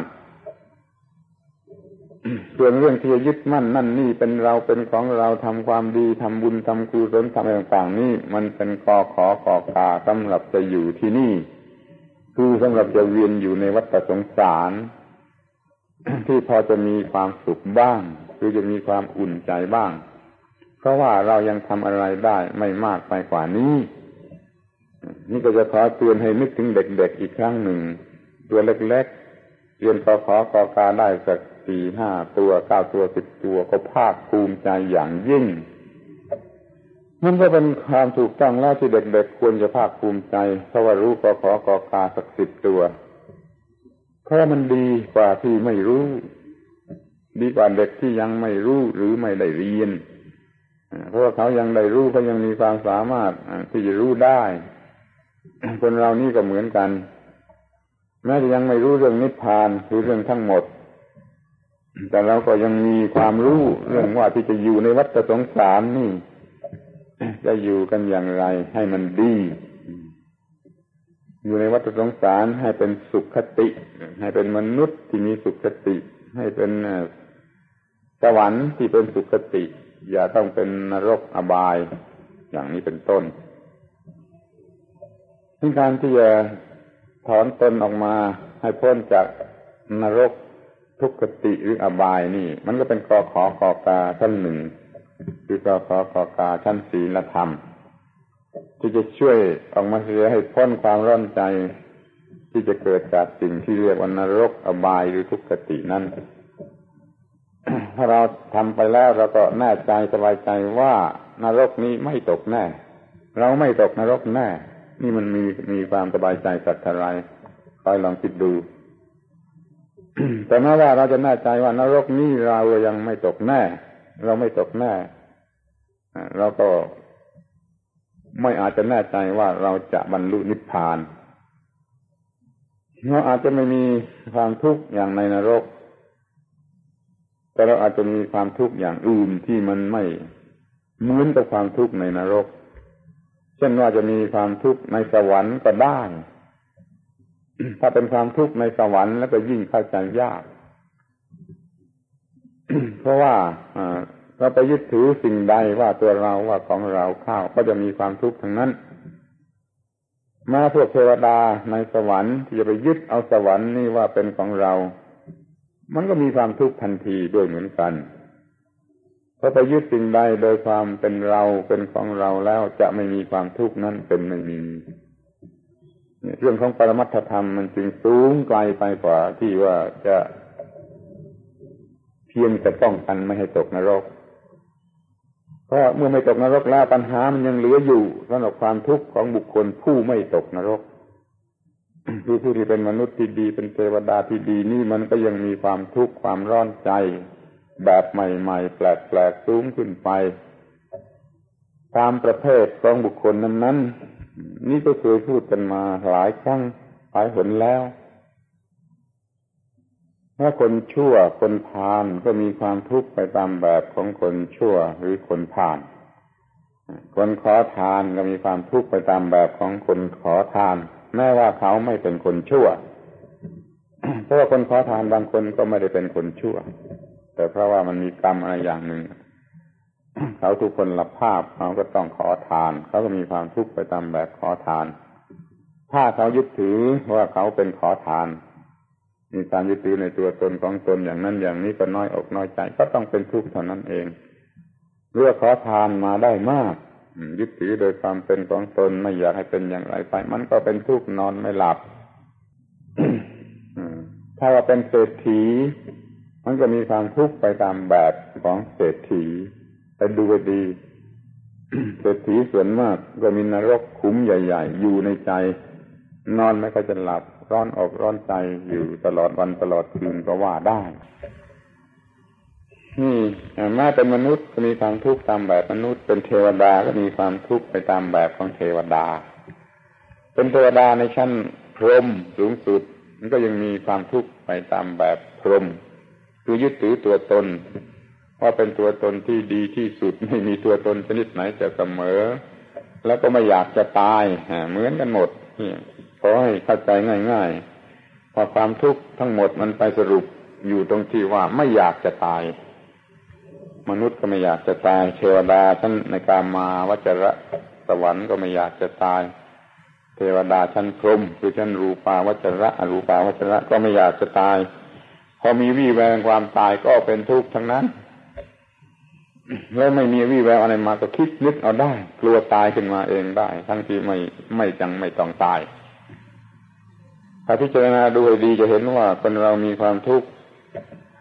ส่วนเรื่องที่จะยึดมั่นนั่นนี่เป็นเราเป็นของเราทำความดีทำบุญทำกุศลทำอะไรต่างๆนี่มันเป็นกขกกาสำหรับจะอยู่ที่นี่คือสำหรับจะเวียนอยู่ในวัฏสงสาร ที่พอจะมีความสุขบ้างคือจะมีความอุ่นใจบ้างเพราะว่าเรายังทำอะไรได้ไม่มากไปกว่านี้นี่ก็จะขอเตือนให้นึกถึงเด็กๆอีกครั้งหนึ่งตัวเล็กๆเรียนกขกกาได้สักสี่ห้าตัวเก้าตัวสิบตัวก็ภาคภูมิใจอย่างยิ่งมันก็เป็นความถูกต้องแล้วที่เด็กๆควรจะภาคภูมิใจเพราะว่ารู้กขอกกาสักสิบตัวเพราะมันดีกว่าที่ไม่รู้ดีกว่าเด็กที่ยังไม่รู้หรือไม่ได้เรียนเพราะว่าเขายังได้รู้เขายังมีความสามารถที่จะรู้ได้คนเรานี่ก็เหมือนกันแม้จะยังไม่รู้เรื่องนิพพานคือเรื่องทั้งหมดแต่เราก็ยังมีความรู้เรื่องว่าที่จะอยู่ในวัฏสงสารนี่จะอยู่กันอย่างไรให้มันดีอยู่ในวัฏสงสารให้เป็นสุขคติให้เป็นมนุษย์ที่มีสุขคติให้เป็นสวรรค์ที่เป็นสุขคติอย่าต้องเป็นนรกอบายอย่างนี้เป็นต้นซึ่งการที่จะถอนตนออกมาให้พ้นจากนรกทุกขติหรืออบายนี่มันก็เป็นกขอกกาชั้นหนึ่งคือกขอกกาชั้นศีลธรรมที่จะช่วยออกมาเสียให้พ้นความร้อนใจที่จะเกิดจากสิ่งที่เรียกว่านรกอบายหรือทุกขตินั้นถ้าเราทำไปแล้วเราก็แน่ใจสบายใจว่านรกนี้ไม่ตกแน่เราไม่ตกนรกแน่นี่มันมีมีความสบายใจสักเท่าไรคอยลองคิดดู แต่แม้ว่าเราจะแน่ใจว่านรกนี้เรายังไม่ตกแน่เราไม่ตกแน่เราก็ไม่อาจจะแน่ใจว่าเราจะบรรลุนิพพานเราอาจจะไม่มีความทุกข์อย่างในนรกแต่เราอาจจะมีความทุกข์อย่างอื่นที่มันไม่เหมือนกับความทุกข์ในนรกเช่นว่าจะมีความทุกข์ในสวรรค์ก็ได้ ถ้าเป็นความทุกข์ในสวรรค์แล้วก็ยิ่งเข้าใจยาก เพราะว่าเราไปยึดถือสิ่งใดว่าตัวเราว่าของเราเข้าก็จะมีความทุกข์ทั้งนั้นมาพวกเทวดาในสวรรค์ที่จะไปยึดเอาสวรรค์นี่ว่าเป็นของเรามันก็มีความทุกข์ทันทีด้วยเหมือนกันเพราะไปยึดสิ่งใดโดยความเป็นเราเป็นของเราแล้วจะไม่มีความทุกข์นั้นเป็นไม่มีเรื่องของปรมัตถธรรมมันจึงสูงไกลไปกว่าที่ว่าจะเพียงแต่ป้องกันไม่ให้ตกนรกเพราะเมื่อไม่ตกนรกแล้วปัญหามันยังเหลืออยู่สำหรับความทุกข์ของบุคคลผู้ไม่ตกนรกคือผู้ที่เป็นมนุษย์ที่ดีเป็นเทวดาที่ดีนี่มันก็ยังมีความทุกข์ความร้อนใจแบบใหม่ๆแปลกๆสูงขึ้นไปตามประเภทของบุคคลนั้นๆนี่ก็เคยพูดกันมาหลายครั้งหลายหนแล้วถ้าคนชั่วคนพาลก็มีความทุกข์ไปตามแบบของคนชั่วหรือคนพาลคนขอทานก็มีความทุกข์ไปตามแบบของคนขอทานแม้ว่าเขาไม่เป็นคนชั่ว เพราะว่าคนขอทานบางคนก็ไม่ได้เป็นคนชั่วแต่เพราะว่ามันมีกรรมอะไรอย่างหนึ่ง เขาทุกคนรับภาพเขาก็ต้องขอทานเขาก็มีความทุกข์ไปตามแบบขอทานถ้าเขายึดถือว่าเขาเป็นขอทานมีการยึดถือในตัวตนของตนอย่างนั้นอย่างนี้ก็น้อยอกน้อยใจก็ต้องเป็นทุกข์เท่านั้นเองเมื่อขอทานมาได้มากยึดถือโดยความเป็นของตนไม่อยากให้เป็นอย่างไรไปมันก็เป็นทุกข์นอนไม่หลับ ถ้าว่าเป็นเศรษฐีมันก็มีความทุกข์ไปตามแบบของเศรษฐีไปดูไปดี เศรษฐีส่วนมากก็มีนรกขุมใหญ่ๆอยู่ในใจนอนไม่ค่อยจะหลับร้อนอกร้อนใจอยู่ตลอดวันตลอดคืนก็ว่าได้นี่แม้เป็นมนุษย์ก็มีความทุกข์ตามแบบมนุษย์เป็นเทวดาก็มีความทุกข์ไปตามแบบของเทวดาเป็นเทวดาในชั้นพรหมสูงสุดมันก็ยังมีความทุกข์ไปตามแบบพรหมคือยึดถือตัวตนว่าเป็นตัวตนที่ดีที่สุดไม่มีตัวตนชนิดไหนจะเสมอแล้วก็ไม่อยากจะตายเหมือนกันหมดนี่ขอให้เข้าใจง่ายๆพอความทุกข์ทั้งหมดมันไปสรุปอยู่ตรงที่ว่าไม่อยากจะตายมนุษย์ก็ไม่อยากจะตายเทวดาชั้นในกามาวจรสวรรค์ก็ไม่อยากจะตายเทวดาชั้นพรหมคือชั้นรูปาวจระอรูปาวจระก็ไม่อยากจะตายพอมีวี่แววความตายก็เป็นทุกข์ทั้งนั้นแล้วไม่มีวี่แววอะไรมาก็คิดนึกเอาได้กลัวตายขึ้นมาเองได้ทั้งที่ไม่ไม่จังไม่ต้องตายถ้าพิจารณาดูให้ดีจะเห็นว่าคนเรามีความทุกข์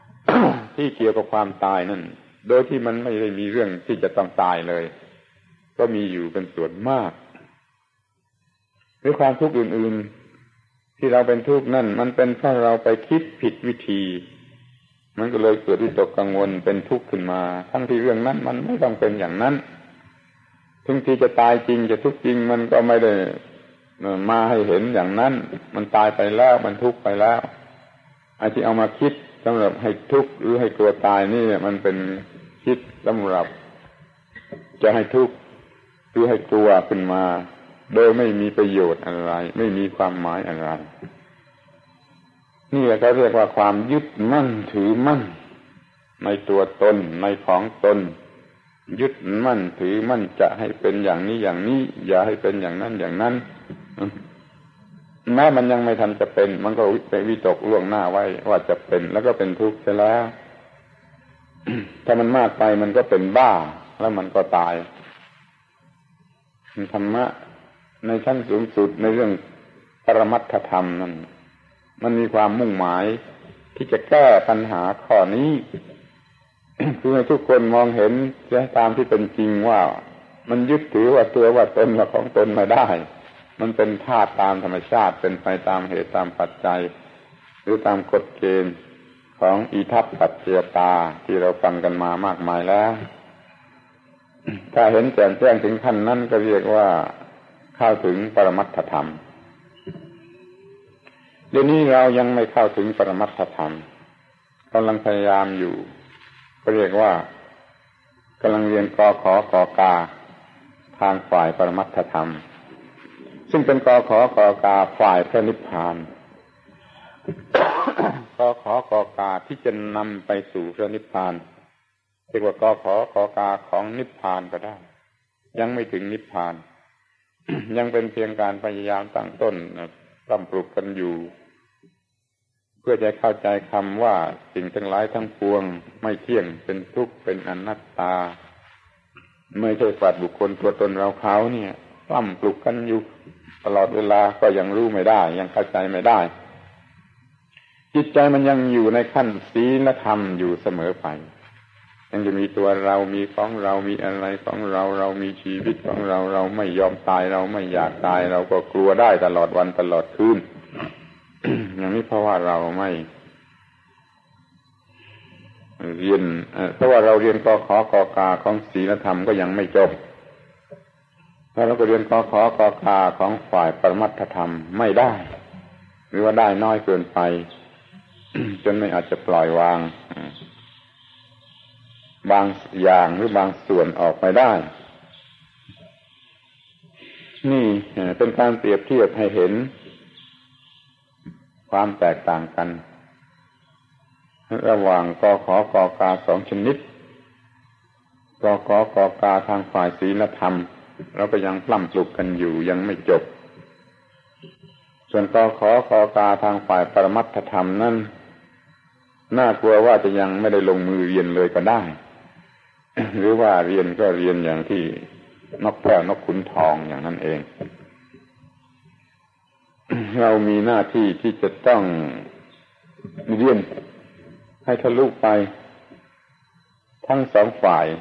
ที่เกี่ยวกับความตายนั่นโดยที่มันไม่ได้มีเรื่องที่จะต้องตายเลยก็มีอยู่เป็นส่วนมากหรือความทุกข์อื่นๆที่เราเป็นทุกข์นั่นมันเป็นเพราะเราไปคิดผิดวิธีมันก็เลยเกิดวิตกกังวลเป็นทุกข์ขึ้นมาทั้งที่เรื่องนั้นมันไม่ต้องเป็นอย่างนั้นถึงที่จะตายจริงจะทุกข์จริงมันก็ไม่ได้มาให้เห็นอย่างนั้นมันตายไปแล้วมันทุกข์ไปแล้วไอ้ที่เอามาคิดสำหรับให้ทุกข์หรือให้กลัวตายนี่มันเป็นคิดสำหรับจะให้ทุกข์หรือให้กลัวขึ้นมาโดยไม่มีประโยชน์อะไรไม่มีความหมายอะไรนี่แหละเขาเรียกว่าความยึดมั่นถือมั่นในตัวตนในของตนยึดมั่นถือมั่นจะให้เป็นอย่างนี้อย่างนี้อย่าให้เป็นอย่างนั้นอย่างนั้นแม้มันยังไม่ทันจะเป็นมันก็ไปวิตกล่วงหน้าไว้ว่าจะเป็นแล้วก็เป็นทุกข์เสียแล้ว ถ้ามันมากไปมันก็เป็นบ้าแล้วมันก็ตายธรรมะในชั้นสูงสุดในเรื่องปรมัตถธรรมนั้นมันมีความมุ่งหมายที่จะแก้ปัญหาข้อนี้ คือให้ทุกคนมองเห็นเสียตามที่เป็นจริงว่ามันยึดถือว่าตัวว่าตนว่าของตนไม่ได้มันเป็นธาตุตามธรรมชาติเป็นไปตามเหตุตามปัจจัยหรือตามกฎเกณฑ์ของอิทัปปัจจยตาที่เราฟังกันมามากมายแล้วถ้าเห็นแจ่มแจ้งถึงขั้นนั้นก็เรียกว่าเข้าถึงปรมัตถธรรมเดี๋ยวนี้เรายังไม่เข้าถึงปรมัตถธรรมกำลังพยายามอยู่ก็เรียกว่ากำลังเรียนกขกกาทางฝ่ายปรมัตถธรรมซึ่งเป็นกขกกาฝ่ายพระนิพพานกขกกาที่จะนำไปสู่พระนิพพานเรียกว่ากขกกาของนิพพานก็ได้ยังไม่ถึงนิพพาน ยังเป็นเพียงการพยายามตั้งต้นปรับปรุงกันอยู่เพื่อจะเข้าใจคำว่าสิ่งทั้งหลายทั้งปวงไม่เที่ยงเป็นทุกข์เป็นอนัตตาไม่ใช่สัตว์บุคคลตัวตนเราเขาเนี่ยปรับปรุงกันอยู่ตลอดเวลาก็ยังรู้ไม่ได้ยังเข้าใจไม่ได้จิตใจมันยังอยู่ในขั้นศีลธรรมอยู่เสมอไปยังจะมีตัวเรามีของเรามีอะไรของเราเรามีชีวิตของเราเราไม่ยอมตายเราไม่อยากตายเราก็กลัวได้ตลอดวันตลอดคืน อย่างนี้เพราะว่าเราไม่เรียนเพราะว่าเราเรียนกขกกาของศีลธรรมก็ยังไม่จบถ้าเราก็เรียนกขกกาของฝ่ายปรมัตถธรรมไม่ได้หรือว่าได้น้อยเกินไป จนไม่อาจจะปล่อยวางบางอย่างหรือบางส่วนออกไปได้นี่เป็นการเปรียบเทียบให้เห็นความแตกต่างกันระหว่างกขกกาสองชนิดกขกกาทางฝ่ายศีลธรรมเราก็ยังปล้ำปลุกกันอยู่ยังไม่จบส่วนกขกกาทางฝ่ายปรมัตถธรรมนั้นน่ากลัวว่าจะยังไม่ได้ลงมือเรียนเลยก็ได้หรือว่าเรียนก็เรียนอย่างที่นกแก้วนกขุนทองอย่างนั้นเอง เรามีหน้าที่ที่จะต้องเรียนให้ทะลุไปทั้งสองฝ่าย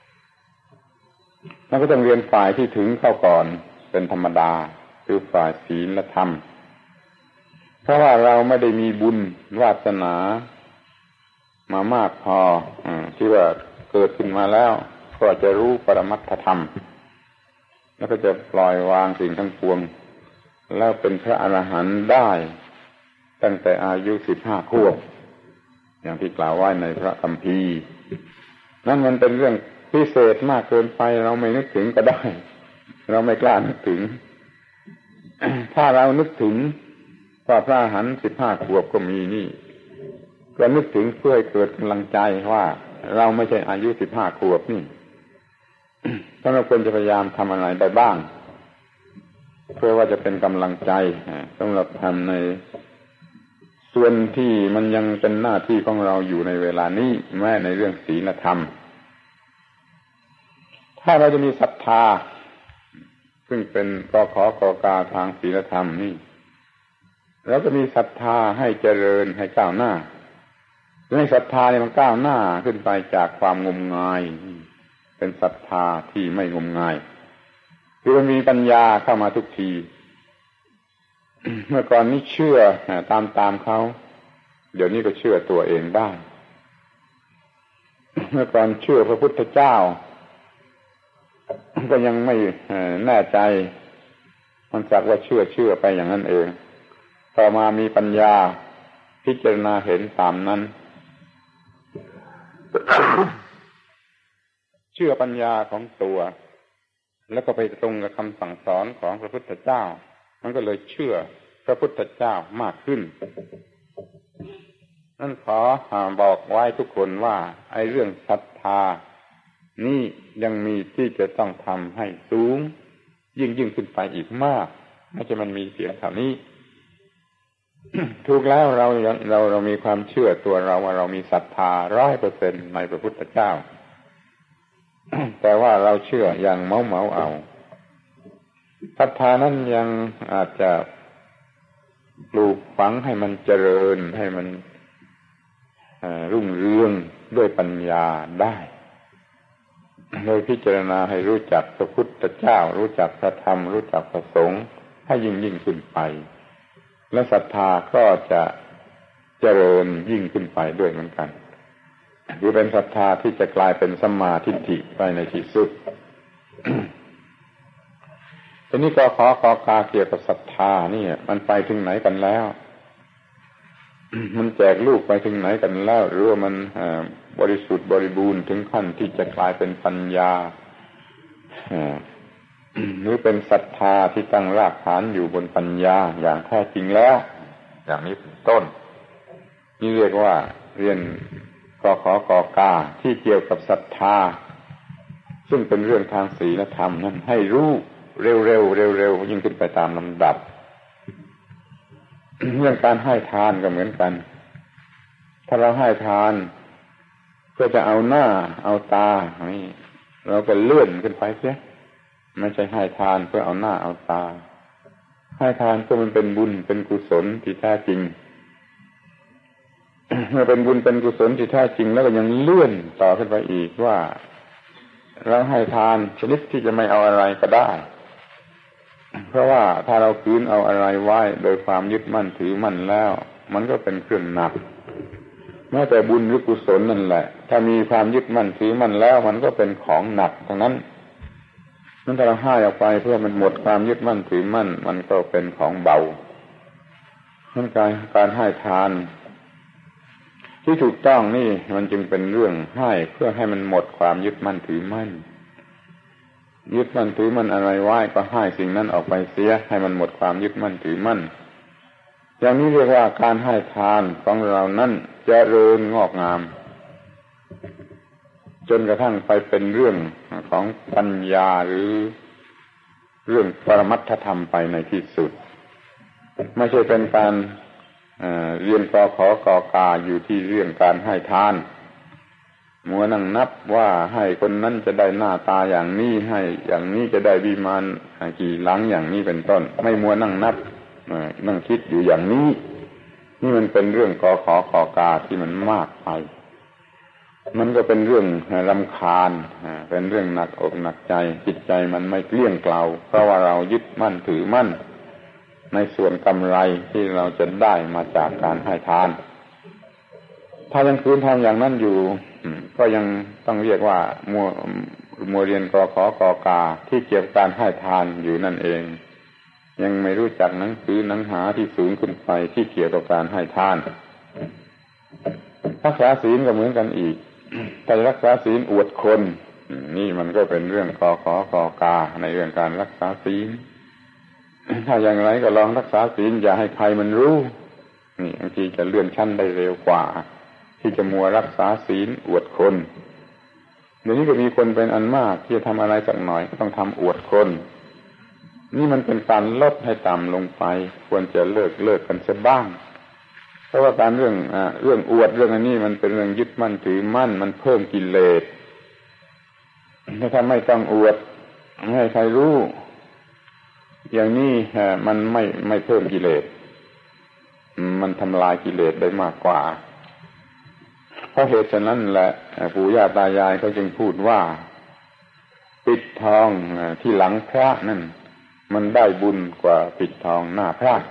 เราก็ต้องเรียนฝ่ายที่ถึงเข้าก่อนเป็นธรรมดาคือฝ่ายศีลธรรมเพราะว่าเราไม่ได้มีบุญวาสนามามากพอที่ว่าเกิดขึ้นมาแล้วก็จะรู้ปรมัตถธรรมแล้วก็จะปล่อยวางสิ่งทั้งปวงแล้วเป็นพระอรหันต์ได้ตั้งแต่อายุสิบห้าขวบอย่างที่กล่าวไว้ในพระคัมภีร์นั่นมันเป็นเรื่องพิเศษมากเกินไปเราไม่นึกถึงก็ได้เราไม่กล้านึกถึง ถ้าเรานึกถึงว่าพระอรหันต์สิบห้าขวบก็มีนี่ก็นึกถึงเพื่อให้เกิดกำลังใจว่าเราไม่ใช่อายุสิบห้าขวบนี่ ถ้าเราควรจะพยายามทำอะไรได้บ้างเพื่อว่าจะเป็นกำลังใจสำหรับทำในส่วนที่มันยังเป็นหน้าที่ของเราอยู่ในเวลานี้แม้ในเรื่องศีลธรรมถ้าเราจะมีศรัทธาซึ่งเป็นกขกกาทางศีลธรรมนี่เราก็มีศรัทธาให้เจริญให้ก้าวหน้าให้ศรัทธาเนี่ยมันก้าวหน้าขึ้นไปจากความงมงายเป็นศรัทธาที่ไม่งมงายคือมันมีปัญญาเข้ามาทุกที เมื่อก่อนนี้เชื่อตามตามเขาเดี๋ยวนี้ก็เชื่อตัวเองได้เมื่อก่อนเชื่อพระพุทธเจ้าก็ยังไม่แน่ใจมันสักว่าเชื่อเชื่อไปอย่างนั้นเองต่อมามีปัญญาพิจารณาเห็นตามนั้น เชื่อปัญญาของตัวแล้วก็ไปตรงกับคำสั่งสอนของพระพุทธเจ้ามันก็เลยเชื่อพระพุทธเจ้ามากขึ้นนั่นขอบอกไว้ทุกคนว่าไอ้เรื่องศรัทธานี่ยังมีที่จะต้องทำให้สูงยิ่งยิ่งขึ้นไปอีกมากไม่ใช่มันมีเพียงเท่านี้ ถูกแล้วเราเราเรามีความเชื่อตัวเราว่าเรามีศรัทธาร้อยเปอร์เซ็นต์ในพระพุทธเจ้า แต่ว่าเราเชื่ออย่างเมาเมาเอาศรัทธานั้นยังอาจจะปลูกฝังให้มันเจริญให้มันรุ่งเรืองด้วยปัญญาได้โดยพิจารณาให้รู้จักพระพุทธเจ้ารู้จักพระธรรมรู้จักพระสงฆ์ให้ยิ่งยิ่งขึ้นไปและศรัทธาก็จะเจริญยิ่งขึ้นไปด้วยเหมือนกันคือเป็นศรัทธาที่จะกลายเป็นสัมมาทิฏฐิไปในที่สุด ทีนี้ก็ขอขอกาเกี่ยวกับศรัทธานี่มันไปถึงไหนกันแล้ว มันแจกลูกไปถึงไหนกันแล้วหรือว่ามันบริสุทธิ์บริบูรณ์ถึงขั้นที่จะกลายเป็นปัญญาหรือเป็นศรัทธาที่ตั้งรากฐานอยู่บนปัญญาอย่างแท้จริงแล้วอย่างนี้เป็นต้นนี่เรียกว่าเรียนกขกกาที่เกี่ยวกับศรัทธาซึ่งเป็นเรื่องทางศีลธรรมนั้นให้รู้เร็วเร็วเร็วเร็วยิ่งขึ้นไปตามลำดับเรื่องการให้ทานก็เหมือนกันถ้าเราให้ทานเพื่อจะเอาหน้าเอาตานี่เราก็เลื่อนขึ้นไปเสียไม่ใช่ให้ทานเพื่อเอาหน้าเอาตาให้ทานเพื่อมันเป็นบุญเป็นกุศลที่แท้จริง เมื่อเป็นบุญเป็นกุศลที่แท้จริงแล้วก็ยังเลื่อนต่อขึ้นไปอีกว่าเราให้ทานชนิดที่จะไม่เอาอะไรก็ได้เพราะว่าถ้าเราคืนเอาอะไรไว้โดยความยึดมั่นถือมั่นแล้วมันก็เป็นเครื่องหนักแม้แต่บุญหรือกุศลนั่นแหละถ้ามีความยึดมั่นถือมั่นแล้วมันก็เป็นของหนักทั้งนั้นนั้นถ้าเราให้ออกไปเพื่อมันหมดความยึดมั่นถือมั่นมันก็เป็นของเบานั้นการการให้ทานที่ถูกต้องนี่มันจึงเป็นเรื่องให้เพื่อให้มันหมดความยึดมั่นถือมั่นยึดมั่นถือมั่นอะไรไว้ก็ให้สิ่งนั้นออกไปเสียให้มันหมดความยึดมั่นถือมั่นอย่างนี้เรียกว่าการให้ทานของเรานั้นเจริญงอกงามจนกระทั่งไปเป็นเรื่องของปัญญาหรือเรื่องปรมัตถธรรมไปในที่สุดไม่ใช่เป็นการเอ่อเรียนกขกกาอยู่ที่เรื่องการให้ทานมัวนั่งนับว่าให้คนนั้นจะได้หน้าตาอย่างนี้ให้อย่างนี้จะได้วิมานกี่หลังอย่างนี้เป็นต้นไม่มัวนั่งนับนั่งคิดอยู่อย่างนี้นี่มันเป็นเรื่องกขกกาที่มันมากไปมันก็เป็นเรื่องรำคาญเป็นเรื่องหนักอกหนักใจจิตใจมันไม่เกลี้ยงเกลาเพราะว่าเรายึดมั่นถือมั่นในส่วนกำไรที่เราจะได้มาจากการให้ทานถ้ายังคืนทำอย่างนั้นอยู่ก็ยังต้องเรียกว่ามัวมัวเรียนกขกกาที่เกี่ยวกับการให้ทานอยู่นั่นเองยังไม่รู้จักหนังสือหนังหาที่สูงขึ้นไปที่เกี่ยวกับการให้ทานรักษาศีลก็เหมือนกันอีกแต่รักษาศีลอวดคนนี่มันก็เป็นเรื่องกขกกาในเรื่องการรักษาศีลถ้าอย่างไรก็ลองรักษาศีลอย่าให้ใครมันรู้นี่บางทีจะเลื่อนชั้นได้เร็วกว่าที่จะมัวรักษาศีลอวดคนเดี๋ยวนี้ก็มีคนเป็นอันมากที่จะทำอะไรสักหน่อยก็ต้องทำอวดคนนี่มันเป็นการลดให้ต่ำลงไปควรจะเลิกเลิกกันเสียบ้างเพราะว่าการเรื่องอ่าเรื่องอวดเรื่องอันนี้มันเป็นเรื่องยึดมั่นถือมั่นมันเพิ่มกิเลสถ้าไม่ต้องอวดไม่ให้ใครรู้อย่างนี้มันไม่ไม่เพิ่มกิเลสมันทำลายกิเลสได้มากกว่าเพราะเหตุฉะนั้นแหละปู่ย่าตายายเขาจึงพูดว่าปิดทองที่หลังพระนั่นมันได้บุญกว่าปิดทองหน้าพระ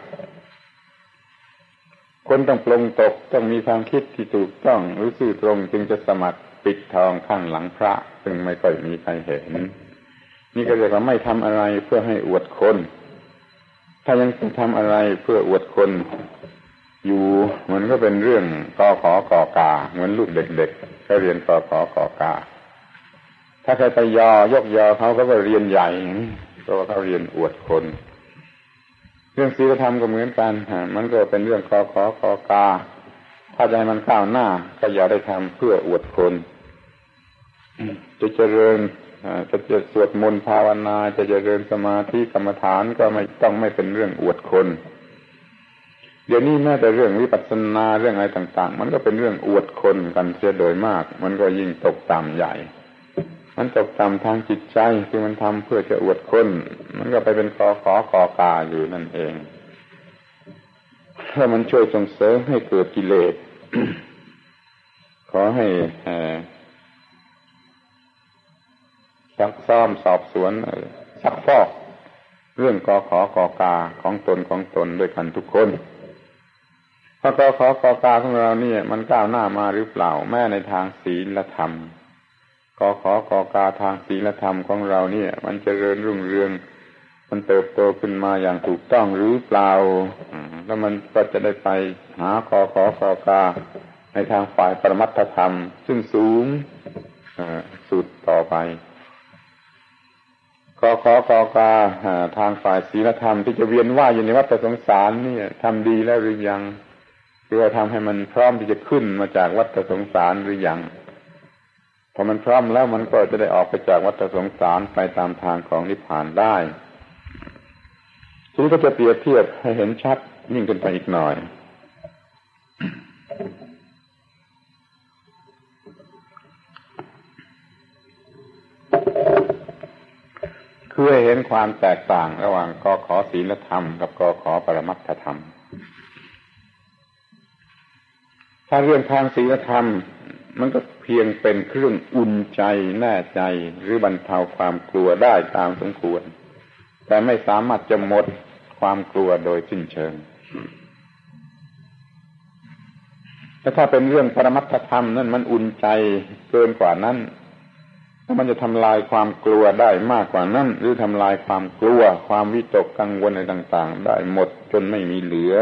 คนต้องปลงตกต้องมีความคิดที่ถูกต้องหรือซื่อตรงจึงจะสมัครปิดทองข้างหลังพระซึ่งไม่ค่อยมีใครเห็นนี่ก็เรียกว่าไม่ทำอะไรเพื่อให้อวดคนถ้ายังทำอะไรเพื่ออวดคนอยู่มันก็เป็นเรื่องกอขอกอกาเหมือนลูกเด็กๆเขาเรียนกอขอกอกาถ้าใครไปยอยกยอเขาเขาก็เรียนใหญ่เพราะว่าเขาเรียนอวดคนเรื่องศีลธรรมก็เหมือนกันมันก็เป็นเรื่องกอขอกอกาถ้าใจมันก้าวหน้าก็อย่าได้ทำเพื่ออวดคนจะเจริญจะจะสวดมนต์ภาวนาจะเจริญสมาธิกรรมฐานก็ไม่ต้องไม่เป็นเรื่องอวดคนเดี๋ยวนี้แม้แต่เรื่องวิปัสสนาเรื่องอะไรต่างๆมันก็เป็นเรื่องอวดคนกันเสียโดยมากมันก็ยิ่งตกต่ำใหญ่มันตกต่ำทางจิตใจที่มันทำเพื่อจะอวดคนมันก็ไปเป็นกอขอกอกาอยู่นั่นเองถ้ามันช่วยส่งเสริมให้เกิดกิเลส ขอให้ซักซ้อมสอบสวนซักฟอกเรื่องกอขอกอกาของตนของตนด้วยกันทุกคนพระกอขอกอกาของเราเนี่ยมันก้าวหน้ามาหรือเปล่าแม้ในทางศีลธรรมกอขอกอกาทางศีลธรรมของเราเนี่ยมันเจริญรุ่งเรืองมันเติบโตขึ้นมาอย่างถูกต้องหรือเปล่าแล้วมันก็จะได้ไปหากอขอกอกาในทางฝ่ายปรมัตถธรรมซึ่งสูงสุดต่อไปกอขอกอกาทางฝ่ายศีลธรรมที่จะเวียนว่ายอยู่ในวัฏสงสารนี่ทำดีแล้วหรือยังหรือว่าทำให้มันพร้อมที่จะขึ้นมาจากวัฏสงสารหรือยังพอมันพร้อมแล้วมันก็จะได้ออกไปจากวัฏสงสารไปตามทางของนิพพานได้ทีนี้ก็จะเปรียบเทียบให้เห็นชัดยิ่งขึ้นไปอีกหน่อยคือให้เห็นความแตกต่างระหว่างกอขอศีลธรรมกับกอขอปรมัตถธรรมถ้าเรื่องทางศีลธรรมมันก็เพียงเป็นเครื่องอุ่นใจแน่ใจหรือบรรเทาความกลัวได้ตามสมควรแต่ไม่สามารถจะหมดความกลัวโดยสิ้นเชิงแต่ถ้าเป็นเรื่องปรมัตถธรรมนั่นมันอุ่นใจเกินกว่านั้นถ้ามันจะทำลายความกลัวได้มากกว่านั้นหรือทำลายความกลัวความวิตกกังวลอะไรต่างๆได้หมดจนไม่มีเหลือ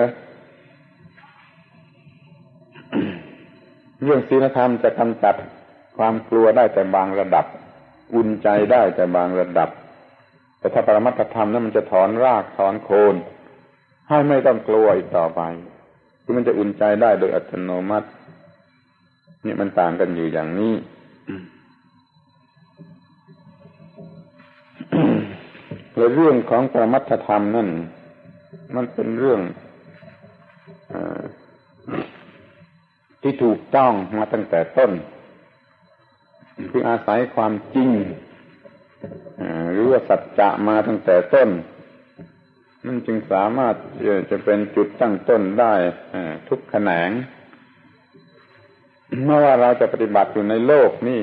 เรื่องศีลธรรมจะกำจัดความกลัวได้แต่บางระดับอุ่นใจได้แต่บางระดับแต่ถ้าปรมัตถธรรมนั้นมันจะถอนรากถอนโคนให้ไม่ต้องกลัวอีกต่อไปคือมันจะอุ่นใจได้โดยอัตโนมัตินี่มันต่างกันอยู่อย่างนี้ และเรื่องของปรมัตถธรรมนั่นมันเป็นเรื่องที่ถูกต้องมาตั้งแต่ต้นคืออาศัยความจริงหรือว่าสัจจะมาตั้งแต่ต้นมันจึงสามารถจะเป็นจุดตั้งต้นได้ทุกแขนงเมื่อว่าเราจะปฏิบัติอยู่ในโลกนี่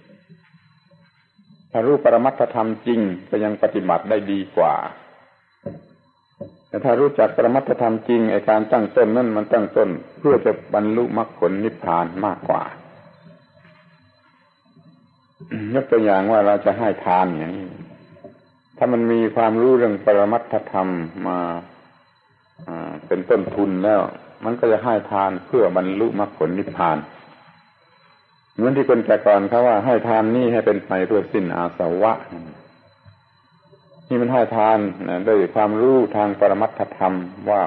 ถ้ารู้ปรมัตถธรรมจริงก็ยังปฏิบัติได้ดีกว่าแต่ถ้ารู้จักปรมัตถธรรมจริงไอ้การตั้งต้นนั่นมันตั้งต้นเพื่อจะบรรลุมรรคผลนิพพานมากกว่ายกตัวอย่างว่าเราจะให้ทานอย่างนี้ถ้ามันมีความรู้เรื่องปรมัตถธรรมมาเป็นต้นทุนแล้วมันก็จะให้ทานเพื่อบรรลุมรรคผลนิพพานเหมือนที่คนแต่ก่อนเขาว่าให้ทานนี่ให้เป็นไปเพื่อสิ้นอาสวะนี่มันให้ทานด้วยความรู้ทางปรมัตถธรรมว่า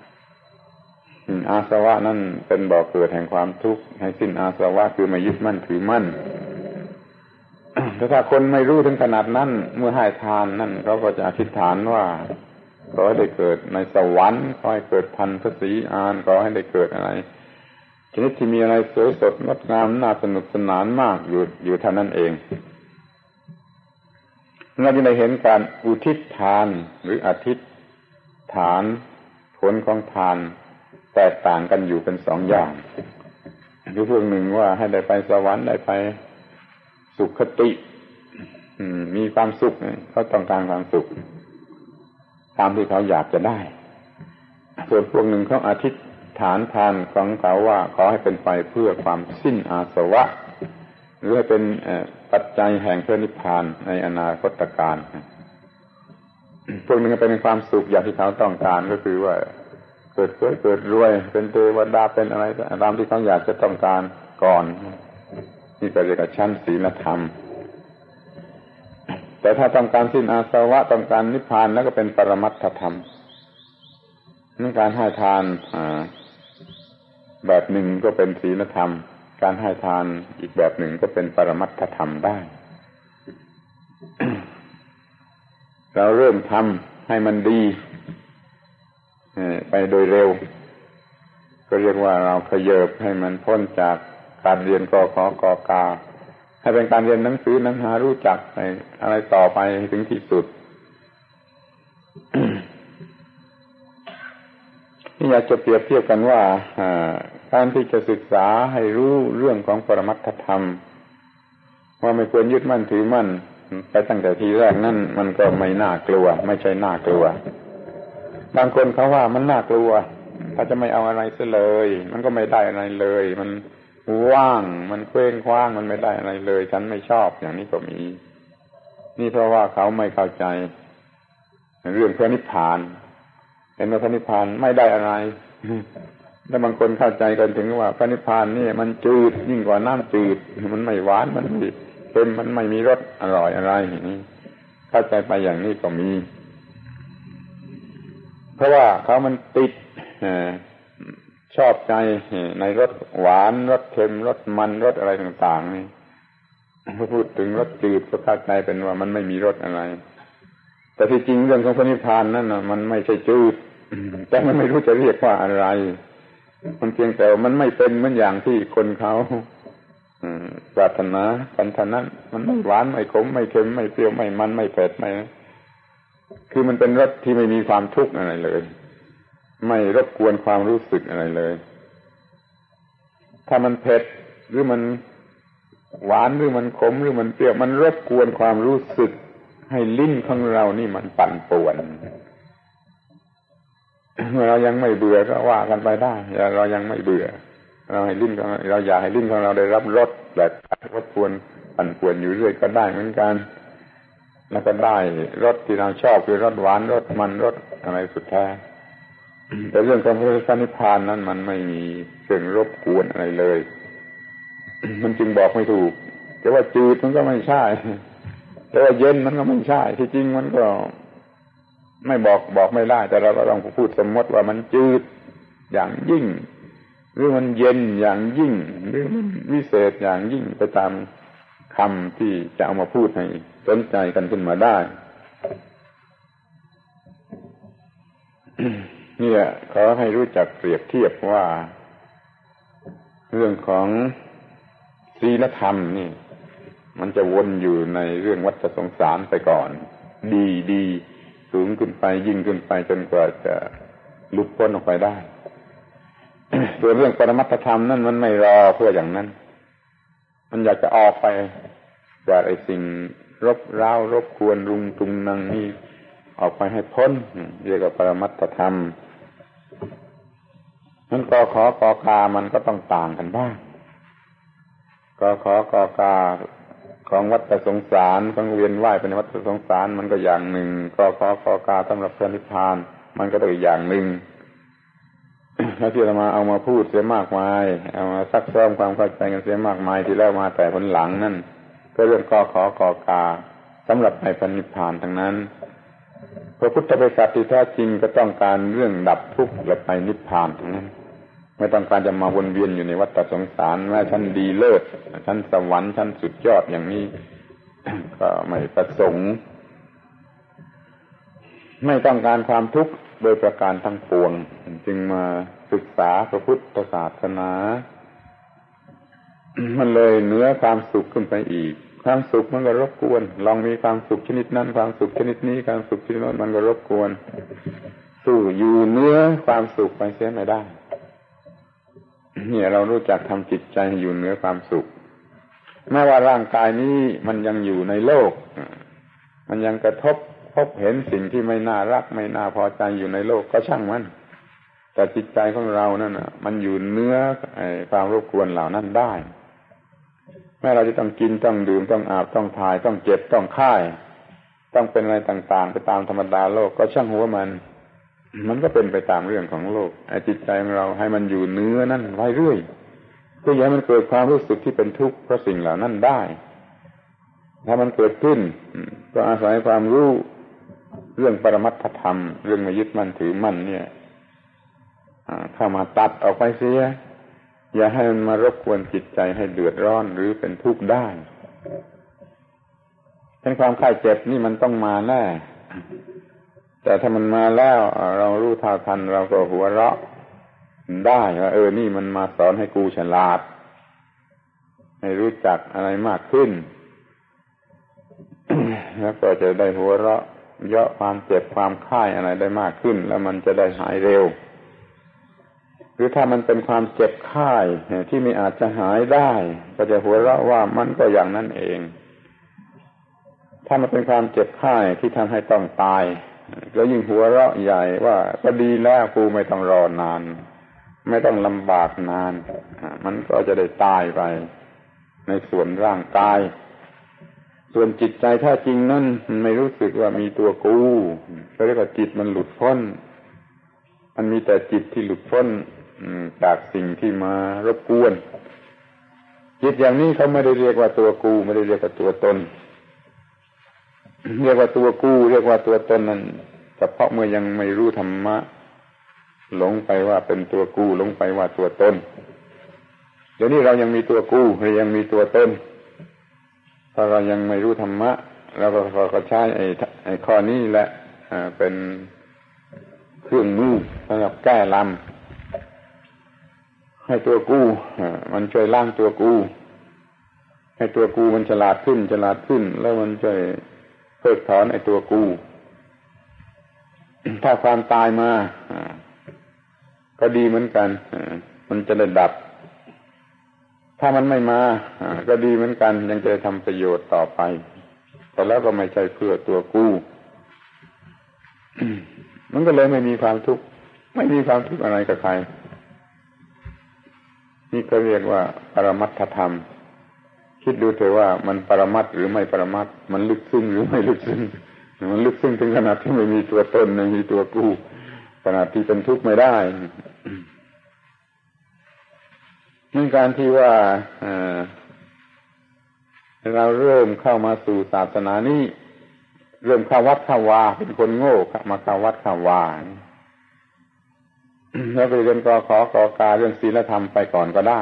อาสวะนั่นเป็นบ่อเกิดแห่งความทุกข์ให้สิ้นอาสวะคือไม่ยึดมั่นถือมั่นแต่ถ้าคนไม่รู้ถึงขนาดนั้นเมื่อให้ทานนั่นเขาก็จะอธิษฐานว่าขอให้ได้เกิดในสวรรค์ขอให้เกิดพันธุ์พระศรีอานขอให้ได้เกิดอะไรชนิดที่มีอะไรสวยสดงดงามน่าสนุกสนานมากอยู่อยู่เท่านั้นเองเราจะได้เห็นการอุทิศทานหรืออธิษฐานผลของทานแตกต่างกันอยู่เป็นสองอย่างคือพวกหนึ่งว่าให้ได้ไปสวรรค์ได้ไปสุคติมีความสุขเขาต้องการความสุขตามที่เขาอยากจะได้ส่วนพวกหนึ่งเขาอธิษฐานทานของเขาว่าขอให้เป็นไปเพื่อความสิ้นอาสวะหรือให้เป็นปัจจัยแห่งพระนิพพานในอนาคตการพวกหนึ่งเป็นความสุขอย่างที่เขาต้องการก็คือว่าเกิดเกิดเกิดรวยเป็นเทวดาเป็นอะไรตามที่เขาอยากจะต้องการก่อนนี่ก็เรียกว่าชั้นศีลธรรมแต่ถ้าต้องการสิ้นอาสวะต้องการนิพพานแล้วก็เป็นปรมัตถธรรมนั่นการให้ทานแบบหนึ่งก็เป็นศีลธรรมการให้ทานอีกแบบหนึ่งก็เป็นปรมัตถธรรมได้ เราเริ่มทำให้มันดีไปโดยเร็วก็เรียกว่าเราขยับให้มันพ้นจากการเรียนกขอกกาให้เป็นการเรียนหนังสือหนังหารู้จักอะไรต่อไปถึงที่สุด นี่อยากจะเปรียบเทียบกันว่าการที่จะศึกษาให้รู้เรื่องของปรมัตถธรรมว่าไม่ควรยึดมั่นถือมั่นไปตั้งแต่ทีแรกนั่นมันก็ไม่น่ากลัวไม่ใช่น่ากลัวบางคนเขาว่ามันน่ากลัวถ้าจะไม่เอาอะไรซะเลยมันก็ไม่ได้อะไรเลยมันว่างมันเคว้งคว้างมันไม่ได้อะไรเลยฉันไม่ชอบอย่างนี้ก็มีนี่เพราะว่าเขาไม่เข้าใจเรื่องพระนิพพานเห็นว่าพระนิพพานไม่ได้อะไรแล้วบางคนเข้าใจกันถึงว่าพระนิพพานนี่มันจืดยิ่งกว่าน้ำจืดมันไม่หวานมันไม่เค็มมันไม่มีรสอร่อยอะไรอย่างนี้เข้าใจไปอย่างนี้ก็มีเพราะว่าเขามันติดชอบใจในรสหวานรสเค็มรสมันรสอะไรต่างๆนี่พอพูดถึงรสจืดก็เข้าใจเป็นว่ามันไม่มีรสอะไรแต่ที่จริงเรื่องของพระนิพพานนั่นน่ะมันไม่ใช่จืดแต่มันไม่รู้จะเรียกว่าอะไรมันเพียงแต่มันไม่เป็นเหมือนอย่างที่คนเขาปรารถนากันเท่านั้นมันไม่หวานไม่ขมไม่เค็มไม่เปรี้ยวไม่มันไม่เผ็ดไม่คือมันเป็นรสที่ไม่มีความทุกข์อะไรเลยไม่รบกวนความรู้สึกอะไรเลยถ้ามันเผ็ดหรือมันหวานหรือมันขมหรือมันเปรี้ยวมันรบกวนความรู้สึกให้ลิ้นของเรานี่มันปั่นป่วนเมื่อเรายังไม่เบื่อก็ว่ากันไปได้เรายังไม่เบื่อเราให้ลิ้นของเราอยากให้ลิ้นของเราได้รับรสแบบรบกวนปั่นป่วนอยู่เรื่อยก็ได้เหมือนกันแล้วก็ได้รสที่เราชอบคือรสหวานรสมันรสอะไรสุดแท้แต่เรื่องของพระนิพพานนั้นมันไม่มีเครื่องรบกวนอะไรเลยมันจึงบอกไม่ถูกแต่ว่าจืดมันก็ไม่ใช่แต่ว่าเย็นมันก็ไม่ใช่ที่จริงมันก็ไม่บอกบอกไม่ได้แต่เราก็ต้องพูดสมมติว่ามันจืดอย่างยิ่งหรือมันเย็นอย่างยิ่งหรือมันวิเศษอย่างยิ่งไปตามคำที่จะเอามาพูดให้สนใจกันขึ้นมาได้ นี่แหละขอให้รู้จักเปรียบเทียบว่าเรื่องของศีลธรรมนี่มันจะวนอยู่ในเรื่องวัฏสงสารไปก่อนดีดีสูงขึ้นไปยิ่งขึ้นไปจนกว่าจะหลุดพ้นออกไปได้ ส่วนเรื่องปรมัตถธรรมนั่นมันไม่รอเพื่ออย่างนั้นมันอยากจะออกไปจากไอ้สิ่งรบเร้ารบกวนรุงตุงนังนี่ออกไปให้พ้นเรียกว่าปรมัตถธรรมนั้นกขอกกามันก็ต้องต่างกันบ้างกขอกกาของวัฏสงสารของเวียนว่ายเป็นวัฏสงสารมันก็อย่างหนึ่งกขอกกาสำหรับพระนิพพานมันก็ต้องอีกอย่างหนึ่งแล้วที่เรามาเอามาพูดเสียมากมายเอามาซักซ้อมความเข้าใจกันเสียมากมายที่แล้วมาแต่ผลหลังนั่นก็เรื่องกขอกกาสำหรับในพระนิพพานทั้งนั้นพระพุทธบริษัทที่แท้จริงก็ต้องการเรื่องดับทุกข์และไปนิพพานทั้งนั้นไม่ต้องการจะมาวนเวียนอยู่ในวัฏสงสารแม้ชั้นดีเลิศชั้นสวรรค์ชั้นสุดยอดอย่างนี้ ก็ไม่ประสงค์ไม่ต้องการความทุกข์โดยประการทั้งปวงจึงมาศึกษาพระพุทธศาสนา มันเลยเหนือความสุขขึ้นไปอีกความสุขมันก็รบกวนลองมีความสุขชนิดนั้นความสุขชนิดนี้ความสุขชนิดนั้นมันก็รบกวนสู้อยู่เหนือความสุขไปเสียไม่ได้เนี่ยเรารู้จักทำจิตใจอยู่เหนือความสุขแม้ว่าร่างกายนี้มันยังอยู่ในโลกมันยังกระทบพบเห็นสิ่งที่ไม่น่ารักไม่น่าพอใจอยู่ในโลกก็ช่างมันแต่จิตใจของเรานั่นน่ะมันอยู่เหนือความรบกวนเหล่านั้นได้แม้เราจะต้องกินต้องดื่มต้องอาบต้องถ่ายต้องเจ็บต้องค่ายต้องเป็นอะไรต่างๆไปตามธรรมดาโลกก็ช่างหัวมันมันก็เป็นไปตามเรื่องของโลกไอ้จิตใจของเราให้มันอยู่เหนือนั่นไว้เรื่อยเพื่อให้มันเกิดความรู้สึกที่เป็นทุกข์เพราะสิ่งเหล่านั้นได้ถ้ามันเกิดขึ้นก็อาศัยความรู้เรื่องปรมัตถธรรมเรื่องไม่ยึดมั่นถือมั่นเนี่ยเข้ามาตัดออกไปเสียอย่าให้มันมารบกวนจิตใจให้เดือดร้อนหรือเป็นทุกข์ได้เป็นความไข้เจ็บนี่มันต้องมาแน่แต่ถ้ามันมาแล้วเรารู้เท่าทันเราก็หัวเราะได้ว่าเออนี่มันมาสอนให้กูฉลาดให้รู้จักอะไรมากขึ้น แล้วก็จะได้หัวเราะเยาะความเจ็บความไข้อะไรได้มากขึ้นแล้วมันจะได้หายเร็วหรือถ้ามันเป็นความเจ็บไข้ที่ไม่อาจจะหายได้ก็จะหัวเราะว่ามันก็อย่างนั้นเองถ้ามันเป็นความเจ็บไข้ที่ทำให้ต้องตายแล้วยิ่งหัวเราะใหญ่ว่าก็ดีแล้วกูไม่ต้องรอนานไม่ต้องลำบากนานมันก็จะได้ตายไปในส่วนร่างกายส่วนจิตใจแท้จริงนั่นมันไม่รู้สึกว่ามีตัวกูเขาเรียกว่าจิตมันหลุดพ้นมันมีแต่จิตที่หลุดพ้นจากสิ่งที่มารบกวนจิตอย่างนี้เขาไม่ได้เรียกว่าตัวกูไม่ได้เรียกว่าตัวตนเรียกว่าตัวกูเรียกว่าตัวตนนั้นเฉพาะเมื่อยังไม่รู้ธรรมะหลงไปว่าเป็นตัวกูหลงไปว่าตัวตนเดี๋ยวนี้เรายังมีตัวกูเรายังมีตัวตนถ้าเรายังไม่รู้ธรรมะเราก็ก็ใช้ไอ้ไอ้ข้อนี้แหละเป็นเครื่องมือสำหรับแก้ลำให้ตัวกูมันช่วยล้างตัวกูให้ตัวกูมันฉลาดขึ้นฉลาดขึ้นแล้วมันช่วยเพิกถอนไอ้ตัวกูถ้าความตายมาก็ดีเหมือนกันมันจะได้ดับถ้ามันไม่มาก็ดีเหมือนกันยังจะทำประโยชน์ต่อไปแต่แล้วก็ไม่ใช่เพื่อตัวกูมันก็เลยไม่มีความทุกข์ไม่มีความทุกข์อะไรกับใครนี่ก็เรียกว่าปรมัตถธรรมคิดดูเถอะว่ามันปรมัตถ์หรือไม่ปรมัตถ์มันลึกซึ้งหรือไม่ลึกซึ้งมันลึกซึ้งถึงขนาดที่ไม่มีตัวตนไม่มีตัวกูขนาดที่เป็นทุกข์ไม่ได้ในการที่ว่าเราเริ่มเข้ามาสู่ศาสนานี้เริ่มเข้าวัดเข้าวาเป็นคนโง่มาเข้าวัดเข้าวาแล้วไปเรียนกขอกกาเรื่องศีลธรรมไปก่อนก็ได้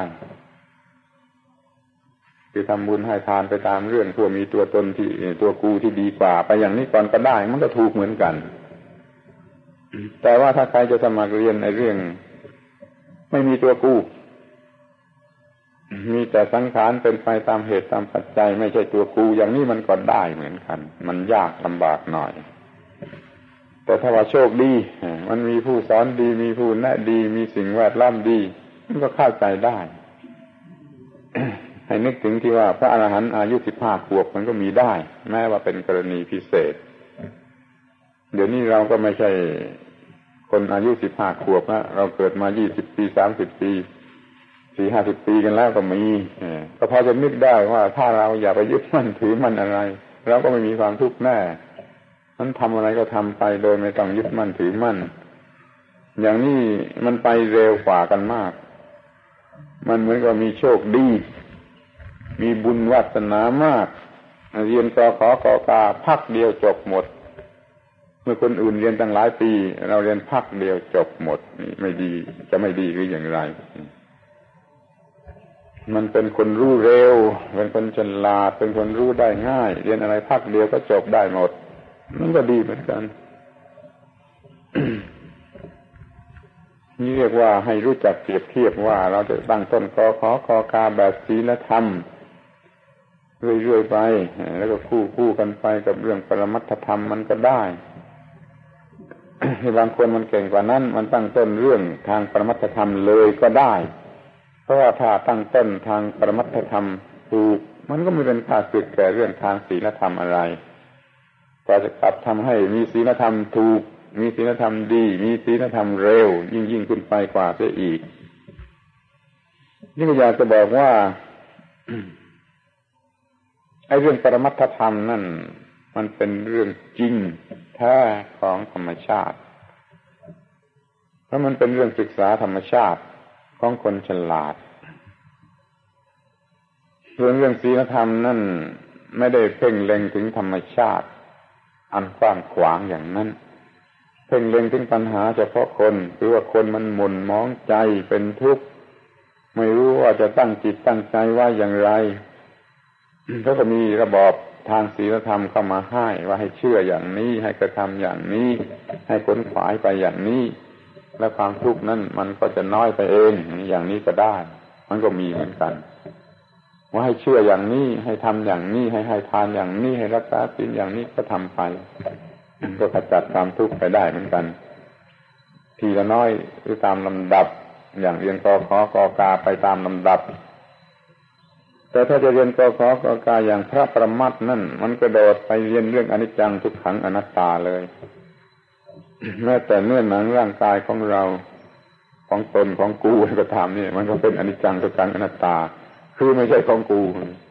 คือทำบุญให้ทานไปตามเรื่องพวกมีตัวตนที่ตัวกูที่ดีกว่าไปอย่างนี้ก่อนก็ได้มันก็ถูกเหมือนกันแต่ว่าถ้าใครจะสมัครเรียนในเรื่องไม่มีตัวกูมีแต่สังขารเป็นไปตามเหตุตามปัจจัยไม่ใช่ตัวกูอย่างนี้มันก็ได้เหมือนกันมันยากลำบากหน่อยแต่ถ้าว่าโชคดีมันมีผู้สอนดีมีผู้แนะดีมีสิ่งแวดล้อมดีมันก็เข้าใจได้ ให้นึกถึงที่ว่าพระอรหันต์อายุสิบห้าขวบมันก็มีได้แม้ว่าเป็นกรณีพิเศษเดี๋ยวนี้เราก็ไม่ใช่คนอายุสิบห้าขวบนะเราเกิดมายี่สิบปีสามสิบปีสี่ห้าสิบปีกันแล้วก็มีก็พอจะนึกได้ว่าถ้าเราอย่าไปยึดมั่นถือมันอะไรเราก็ไม่มีความทุกข์แน่นั้นทำอะไรก็ทำไปโดยไม่ต้องยึดมั่นถือมั่นอย่างนี้มันไปเร็วกว่ากันมากมันเหมือนกับมีโชคดีมีบุญวาสนามากเรียนกขอกกาพักเดียวจบหมดเมื่อคนอื่นเรียนตั้งหลายปีเราเรียนพักเดียวจบหมดนี่ไม่ดีจะไม่ดีหรืออย่างไรมันเป็นคนรู้เร็วเป็นคนฉลาดเป็นคนรู้ได้ง่ายเรียนอะไรพักเดียวก็จบได้หมดมันก็ดีเหมือนกัน นี่เรียกว่าให้รู้จักเปรียบเทียบว่าเราจะตั้งต้นกขอกกาแบบศีลธรรมเรื่อยๆไปแล้วก็คู่คู่กันไปกับเรื่องปรมัตถธรรมมันก็ได้ บางคนมันเก่งกว่านั้นมันตั้งต้นเรื่องทางปรมัตถธรรมเลยก็ได้เพราะว่าถ้าตั้งต้นทางปรมัตถธรรมถูกมันก็ไม่เป็นค่าศึกแก่เรื่องทางศีลธรรมอะไรก็จะกลับทำให้มีศีลธรรมถูกมีศีลธรรมดีมีศีลธรรมเร็วยิ่งยิ่งขึ้นไปกว่าเสียอีกนี่ก็อยากจะบอกว่า ไอ้เรื่องปรมัตถธรรมนั่นมันเป็นเรื่องจริงแท้ของธรรมชาติเพราะมันเป็นเรื่องศึกษาธรรมชาติของคนฉลาดส่วนเรื่องศีลธรรมนั่นไม่ได้เพ่งเล็งถึงธรรมชาติอันกว้างขวางอย่างนั้นเพ่งเล็งถึงปัญหาเฉพาะคนคือว่าคนมันหม่นหมองใจเป็นทุกข์ไม่รู้ว่าจะตั้งจิตตั้งใจว่าอย่างไรเขาก็มีระบอบทางศีลธรรมเข้ามาให้ว่าให้เชื่ออย่างนี้ให้กระทำอย่างนี้ให้ขนขวายไปอย่างนี้และความทุกข์นั้นมันก็จะน้อยไปเองอย่างนี้ก็ได้มันก็มีเหมือนกันว่าให้เชื่ออย่างนี้ให้ทำอย่างนี้ให้ให้ทานอย่างนี้ให้รักษาศีลอย่างนี้ก็ทำไปก็ขจัดความทุกข์ไปได้เหมือนกันทีละน้อยหรือตามลำดับอย่างเรียนกขอกกาไปตามลำดับแต่ถ้าจะเรียนกขอกกาอย่างพระประมัตถ์นั่นมันกระโดดไปเรียนเรื่องอนิจจังทุกขังอนัตตาเลยแม้แต่เนื้อหนังร่างกายของเราของตนของกูก็ทำนี่มันก็เป็นอนิจจังทุกขังอนัตตาคือไม่ใช่ของกู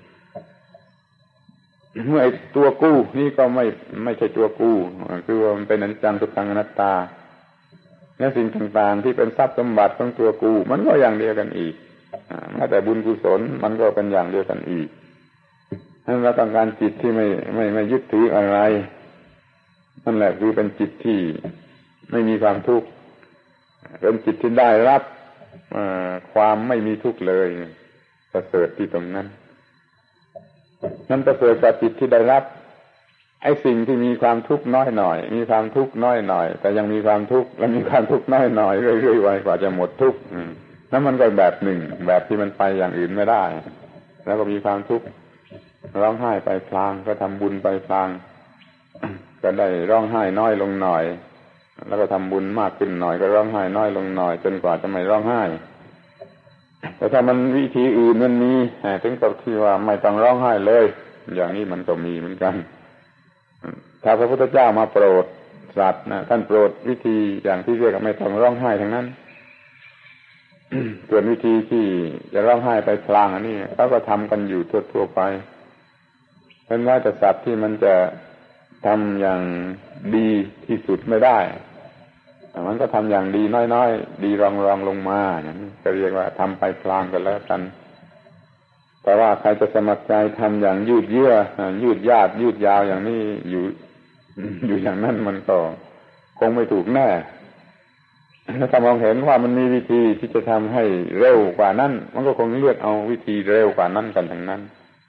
เมื่อไอ้ตัวกูนี่ก็ไม่ไม่ใช่ตัวกูคือว่ามันเป็นอนิจจังทุกขังอนัตตาและสิ่งต่างๆที่เป็นทรัพย์สมบัติของตัวกูมันก็อย่างเดียวกันอีกแม้แต่บุญกุศลมันก็เป็นอย่างเดียวกันอีกถ้าเราต้องการจิตที่ไม่ไม่ไม่ยึดถืออะไรนั่นแหละคือเป็นจิตที่ไม่มีความทุกข์เป็นจิตที่ได้รับความไม่มีทุกข์เลยประเสริฐที่ตรงนั้นนั่นประเสริฐกว่าจิตที่ได้รับไอ้สิ่งที่มีความทุกข์น้อยหน่อยมีความทุกข์น้อยหน่อยแต่ยังมีความทุกข์และมีความทุกข์น้อยหน่อยเรื่อยๆไว้กว่าจะหมดทุกข์นั่นมันก็แบบหนึ่งแบบที่มันไปอย่างอื่นไม่ได้แล้วก็มีความทุกข์ร้องไห้ไปพลางก็ทำบุญไปพลางก็ได้ร้องไห้น้อยลงหน่อยแล้วก็ทำบุญมากขึ้นหน่อยก็ร้องไห้น้อยลงหน่อยจนกว่าจะไม่ร้องไห้แต่ถ้ามันวิธีอื่นมันมีถึงกับที่ว่าไม่ต้องร้องไห้เลยอย่างนี้มันก็มีเหมือนกันถ้าพระพุทธเจ้ามาโปรดสัตว์นะท่านโปรดวิธีอย่างที่เรียกว่าไม่ต้องร้องไห้ทั้งนั้น ส่วนวิธีที่จะร้องไห้ไปพลางอันนี้เขาก็ทำกันอยู่ทั่วๆไปเป็นว่าแต่สัตว์ที่มันจะทำอย่างดีที่สุดไม่ได้มันก็ทำอย่างดีน้อยๆดีรองๆลงมาอย่างนี้ก็เรียกว่าทำไปพลางกันแล้วกันแต่ว่าใครจะสมัครใจทำอย่างยืดเยื้อยืดยาดยืดยาวอย่างนี้อยู่อยู่อย่างนั้นมันก็คงไม่ถูกแน่ถ้ามองเห็นว่ามันมีวิธีที่จะทำให้เร็วกว่านั้นมันก็คงเลือกเอาวิธีเร็วกว่านั้นกันทั้งนั้น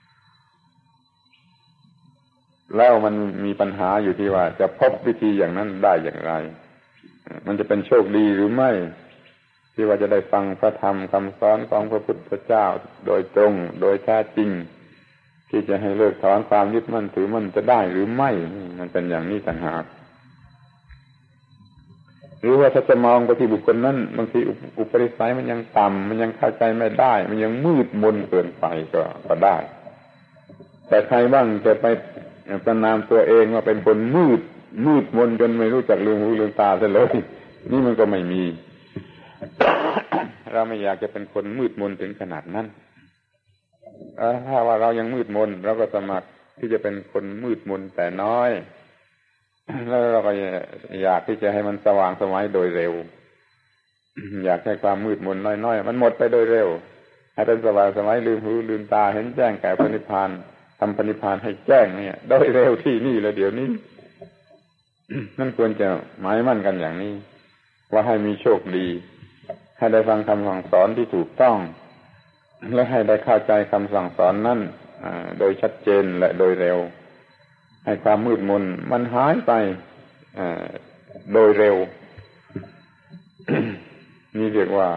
แล้วมันมีปัญหาอยู่ที่ว่าจะพบวิธีอย่างนั้นได้อย่างไรมันจะเป็นโชคดีหรือไม่ที่ว่าจะได้ฟังพระธรรมคำสอนของพระพุทธเจ้าโดยตรงโดยแท้จริงที่จะให้เลิกถอนความยึดมั่นถือมั่นจะได้หรือไม่มันเป็นอย่างนี้ต่างหากหรือว่าถ้าจะมองไปที่บุคคลนั้นบางทีอุปนิสัยมันยังต่ำมันยังเข้าใจไม่ได้มันยังมืดมนเกินไปก็ก็ได้แต่ใครบ้างจะไปประนามตัวเองว่าเป็นคนมืดมืดมนจนไม่รู้จักลืมหูลืมตาซะเลยนี่มันก็ไม่มี เราไม่อยากจะเป็นคนมืดมนถึงขนาดนั้นถ้าว่าเรายังมืดมนเราก็สมัครที่จะเป็นคนมืดมนแต่น้อยแล้วเราก็อยากที่จะให้มันสว่างไสวโดยเร็วอยากให้ความมืดมนน้อยๆมันหมดไปโดยเร็วให้เป็นสว่างไสวลืมหูลืมตาเห็นแจ้งแก่พระนิพพานทำพระนิพพานให้แจ้งเนี่ยโดยเร็วที่นี่แล้วเดี๋ยวนี้นั่นควรจะหมายมั่นกันอย่างนี้ว่าให้มีโชคดีให้ได้ฟังคำสั่งสอนที่ถูกต้องและให้ได้เข้าใจคำสั่งสอนนั้นโดยชัดเจนและโดยเร็วให้ความมืดมนมันหายไปโดยเร็ว นี่เรียกว่า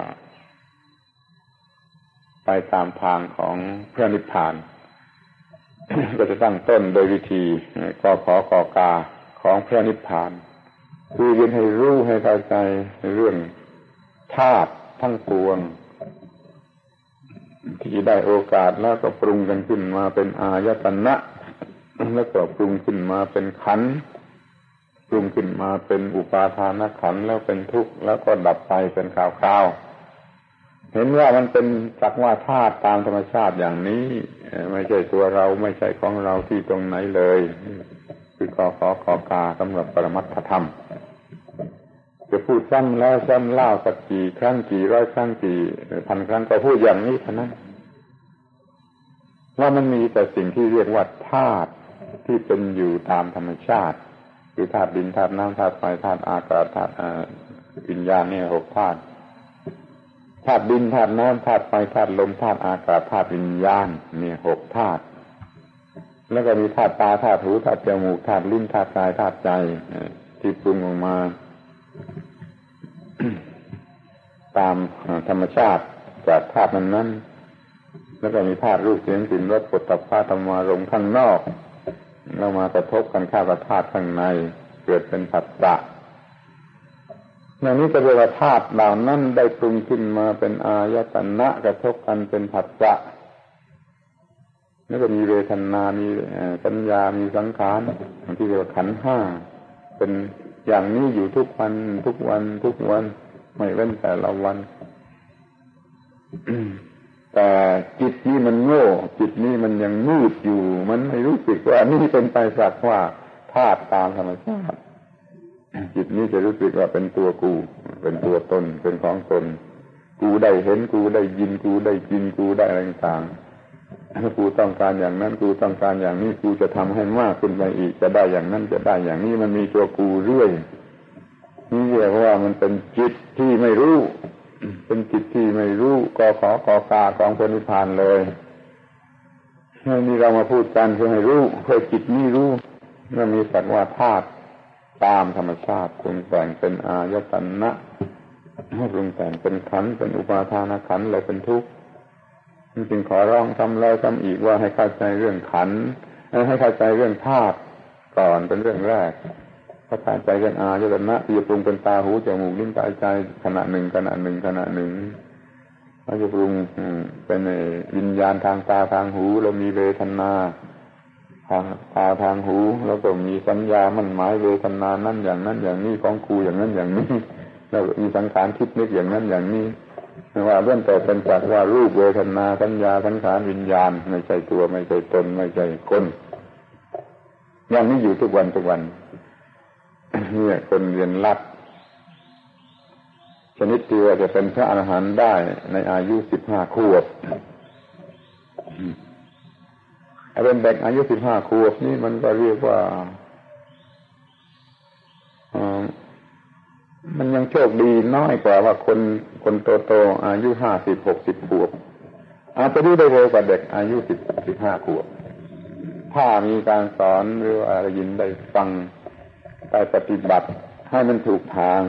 ไปตามทางของพระนิพพาน ก็จะตั้งต้นโดยวิธีกขอกกาของพระนิพพานคือเรียนให้รู้ให้เข้าใจเรื่องธาตุทั้งปวงที่ได้โอกาสแล้วก็ปรุงกันขึ้นมาเป็นอายตนะแล้วก็ปรุงขึ้นมาเป็นขันธ์ปรุงขึ้นมาเป็นอุปาทานขันธ์แล้วเป็นทุกข์แล้วก็ดับไปเป็นคราวๆเห็นว่ามันเป็นสักว่าธาตุตามธรรมชาติอย่างนี้ไม่ใช่ตัวเราไม่ใช่ของเราที่ตรงไหนเลยคือขอขอขอกาสำหรับปรมัตถธรรมจะพูดซ้ำแล้วซ้ำเล่าสักกี่ครั้งกี่ร้อยครั้งกี่พันครั้งก็พูดอย่างนี้เท่านั้นว่ามันมีแต่สิ่งที่เรียกว่าธาตุที่เป็นอยู่ตามธรรมชาติคือธาตุดินธาตุน้ำธาตุไฟธาตุอากาศธาตุวิญญาณนี่หกธาตุธาตุดินธาตุน้ำธาตุไฟธาตุลมธาตุอากาศธาตุวิญญาณนี่หกธาตุแล้วก็มีธาตุตาธาตุหูธาตุจมูกธาตุลิ้นธาตุกายธาตุใจที่ปรุงออกมาตามธรรมชาติจากธาตุนั้นๆแล้วก็มีธาตุรูปเสียงกลิ่นรสโผฏฐัพพะธรรมารมณ์ข้างนอกแล้วมากระทบกันเข้ากับธาตุข้างในเกิดเป็นผัสสะอย่างนี้ก็เรียกว่าธาตุเหล่านั้นได้ปรุงขึ้นมาเป็นอายตนะกระทบกันเป็นผัสสะแล้วก็มีเวทนามีสัญญามีสังขารที่เรียกว่าขันธ์ห้าเป็นอย่างนี้อยู่ทุกวันทุกวันทุกวันไม่เว้นแต่ละวัน แต่จิตนี้มันโง่จิตนี้มันยังมืดอยู่มันไม่รู้สึกว่านี่เป็นไปสักว่าธาตุตามธรรมชาติจิตนี้จะรู้สึกว่าเป็นตัวกูเป็นตัวตนเป็นของตนกูได้เห็นกูได้ยินกูได้กินกูได้อะไรต่างๆกูต้องการอย่างนั้นกูต้องการอย่างนี้กูจะทำให้มากขึ้นไปอีกจะได้อย่างนั้นจะได้อย่างนี้มันมีตัวกูเรื่อยนี่เรียกว่ามันเป็นจิตที่ไม่รู้เป็นจิตที่ไม่รู้กอขอกอกาของพระนิพพานเลยนี่เรามาพูดกันเพื่อให้รู้เพื่อจิตนี้รู้ว่ามีสักว่าธาตุตามธรรมชาติปรุงแต่งเป็นอายตนะปรุงแต่งเป็นขันธ์เป็นอุปาทานขันธ์และเป็นทุกข์จึงขอร้องซ้ำแล้วซ้ำอีกว่าให้เข้าใจเรื่องขันธ์ให้เข้าใจเรื่องธาตุก่อนเป็นเรื่องแรกถ้าเข้าใจเรื่องอายตนะที่จะปรุงเป็นตาหูจมูกลิ้นกายใจขณะหนึ่งขณะหนึ่งขณะหนึ่งเราจะปรุงเป็นวิญญาณทางตาทางหูเรามีเวทนาทางตาทางหูแล้วก็มีสัญญามั่นหมายเวทนานั่นอย่างนั้นอย่างนี้ของกูอย่างนั้นอย่างนี้แล้วมีสังขารคิดนึกอย่างนั้นอย่างนี้ไม่ว่าเรื่องแต่เป็นจักว่ารูปเวทนาสัญญาสังขารวิญญาณไม่ใช่ตัวไม่ใช่ตนไม่ใช่คนอย่างนี้อยู่ทุกวันทุกวันเนี่ยคนเรียนรัดชนิดที่ว่าจะเป็นพระอรหันต์ได้ในอายุสิบห้าขวบเป็นเด็กอายุสิบห้าขวบนี่มันก็เรียกว่ามันยังโชคดีน้อยกว่าว่าคนคนโตๆอายุห้าสิบหกสิบขวบอาจจะรู้ได้เร็วกว่าเด็กอายุสิบสิบห้าขวบถ้ามีการสอนหรืออะไรยินได้ฟังไปปฏิบัติให้มันถูกทาง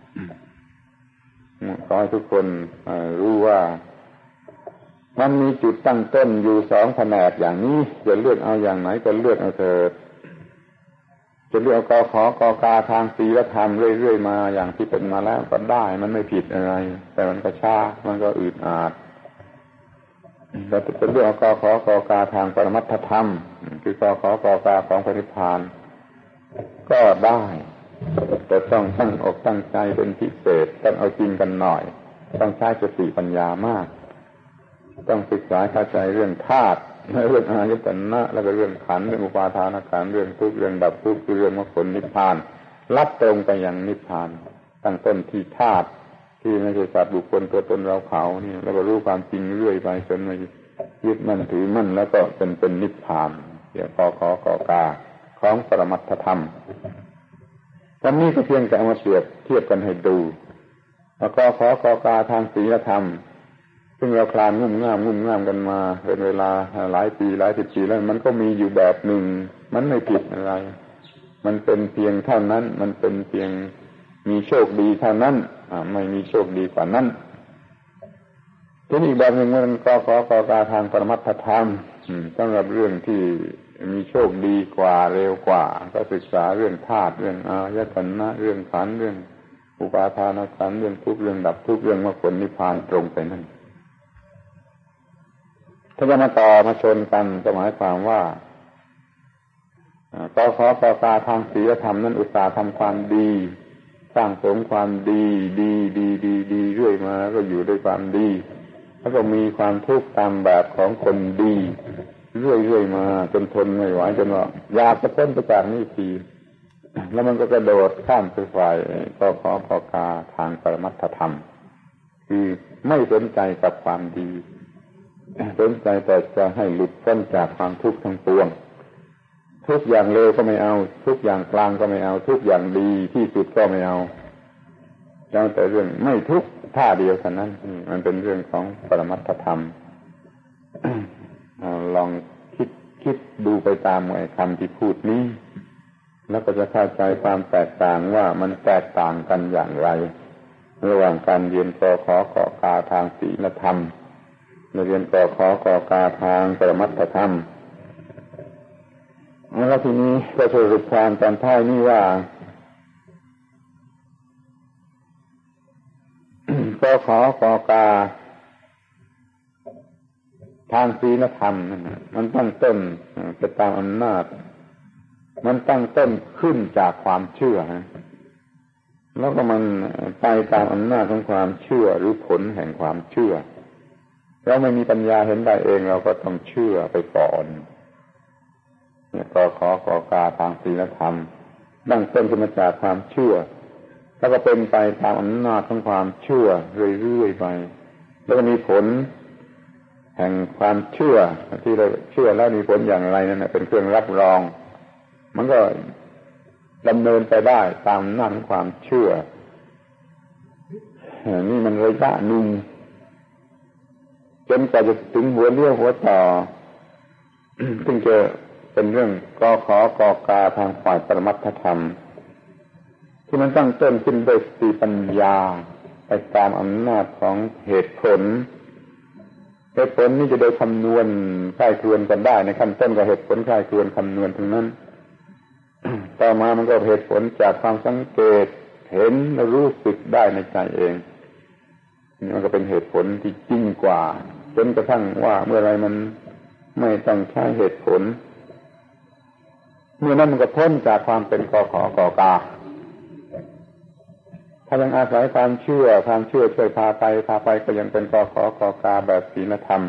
ขอให้ทุกคนรู้ว่ามันมีจุดตั้งต้นอยู่สองแผนกอย่างนี้จะเลือกเอาอย่างไหนก็เลือกเอาเถิดจะเลือกเอากอขอกอกาทางศีลธรรมเรื่อยๆมาอย่างที่เป็นมาแล้วก็ได้มันไม่ผิดอะไรแต่มันก็ช้ามันก็อืดอาดแต่จะเลือกเอากอขอกอกาทางปรมัตถธรรมคือกอขอกอกาของพระนิพพานก็ได้แต่ต้องตั้งอกตั้งใจเป็นพิเศษต้องเอาจริงกันหน่อยต้องใช้สติปัญญามากต้องศึกษาเข้าใจเรื่องธาตุเรื่องอายตนะแล้วก็เรื่องขันธ์เรื่องอุปาทานขันธ์เรื่องทุกข์เรื่องดับทุกข์คือเรื่องมรรคผลนิพพานลัดตรงไปยังนิพพานตั้งต้นที่ธาตุที่ไม่ใช่สัตว์บุคคลตัวตนเราเขานี่แล้วก็รู้ความจริงเรื่อยไปจนไม่ยึดมั่นถือมั่นแล้วก็เป็นเป็นนิพพานเดี๋ยวขอขอกอกาของปรมัตถธรรมวันนี้ก็เพียงแต่เอามาเปรียบเทียบกันให้ดูแล้วก็ขอกอกาทางศีลธรรมซึ่งเราคลานงุ่มง่ามงุ่มง่ามกันมาเป็นเวลาหลายปีหลายสิบปีแล้วมันก็มีอยู่แบบหนึ่งมันไม่ผิดอะไรมันเป็นเพียงเท่านั้นมันเป็นเพียงมีโชคดีเท่านั้นไม่มีโชคดีกว่านั้นทีนี้อีกแบบหนึ่งมันก็ขอกอกาทางปรมัตถธรรมสำหรับเรื่องที่มีโชคดีกว่าเร็วกว่าก็ศึกษาเรื่องธาตุเรื่องอายตนะเรื่องขันธ์เรื่องอุปาทานขันธ์เรื่องทุกข์เรื่องดับทุกข์เรื่องมรรคผลนิพพานตรงไปนั่นาจะมาต่อมาชนกันก็หมายความว่ากขอกกาทางศีลธรรมนั้นอุตส่าห์ทำความดีสร้างสมความดีดีดีดีดีเรื่อยมาก็อยู่ด้วยความดีแล้วก็มีความทุกข์ตามแบบของคนดีเรื่อยๆมาจนทนไม่ไหวจนว่าอยากจะพ้นไปจากนี้ทีแล้วมันก็กระโดดข้ามไปฝ่ายกขอกกาทางปรมัตถธรรมคือไม่สนใจกับความดีสนใจแต่จะให้หลุดพ้นจากความทุกข์ทั้งปวงทุกอย่างเลวก็ไม่เอาทุกอย่างกลางก็ไม่เอาทุกอย่างดีที่สุดก็ไม่เอาแล้วแต่เรื่องไม่ทุกท่าเดียวเท่านั้นมันเป็นเรื่องของปรมัตถธรรมลองคิดคิดดูไปตามไอ้คำที่พูดนี้แล้วก็จะเข้าใจความแตกต่างว่ามันแตกต่างกันอย่างไรระหว่างการเรียนกขอกกาทางศีลธรรมและเรียนกขอกกาทางปรมัตถธรรมแล้วทีนี้ก็สรุปความตอนท้ายนี้ว่ากขอกกาทางศีลธรรมมันตั้งต้นไปตามอำนาจมันตั้งต้นขึ้นจากความเชื่อแล้วก็มันไปตามอำนาจของความเชื่อหรือผลแห่งความเชื่อเราไม่มีปัญญาเห็นได้เองเราก็ต้องเชื่อไปก่อนเนี่ยกขอกกาทางศีลธรรมตั้งต้นขึ้นมาจากความเชื่อแล้วก็เป็นไปตามอำนาจของความเชื่อเรื่อยๆไปแล้วก็มีผลแห่งความเชื่อที่เราเชื่อแล้วมีผลอย่างไรนั่นเป็นเครื่องรับรองมันก็ดำเนินไปได้ตามอำนาจของความเชื่อนี่มันระยะหนึ่งจนกว่าจะถึงหัวเรี่ยวหัวต่อ ซึ่งจะเป็นเรื่องกขอกกาทางฝ่ายปรมัตถธรรมที่มันตั้งต้นขึ้นด้วยสติปัญญาไปตามอำนาจของเหตุผลเหตุผลนี่จะโดยคำนวณคล้ายครวญกันได้ในขั้นต้นกับเหตุผลคล้ายครวญคำนวณทั้งนั้น ต่อมามันก็เหตุผลจากความสังเกตเห็นและรู้สึกได้ในใจเองนี่มันก็เป็นเหตุผลที่จริงกว่าจนกระทั่งว่าเมื่อไรมันไม่ต้องใช้เหตุผลเมื่อนั้นมันก็พ้นจากความเป็นกขอกกาถ้ายังอาศัยความเชื่อความเชื่อช่วยพาไปพาไปก็ยังเป็นกขอกกาแบบศีลธรรม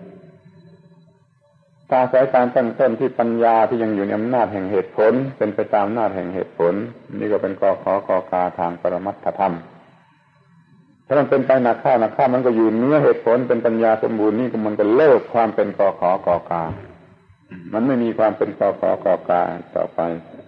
ถ้าอาศัยการตั้งต้นที่ปัญญาที่ยังอยู่ในอำนาจแห่งเหตุผลเป็นไปตามอำนาจแห่งเหตุผลนี่ก็เป็นกขอกกาทางปรมัตถธรรมถ้ามันเป็นไปหนักข้าหนักข้ามันก็อยู่เนื้อเหตุผลเป็นปัญญาสมบูรณ์นี่ก็มันก็เลิกความเป็นกขอกกามันไม่มีความเป็นกขอกกาต่อไป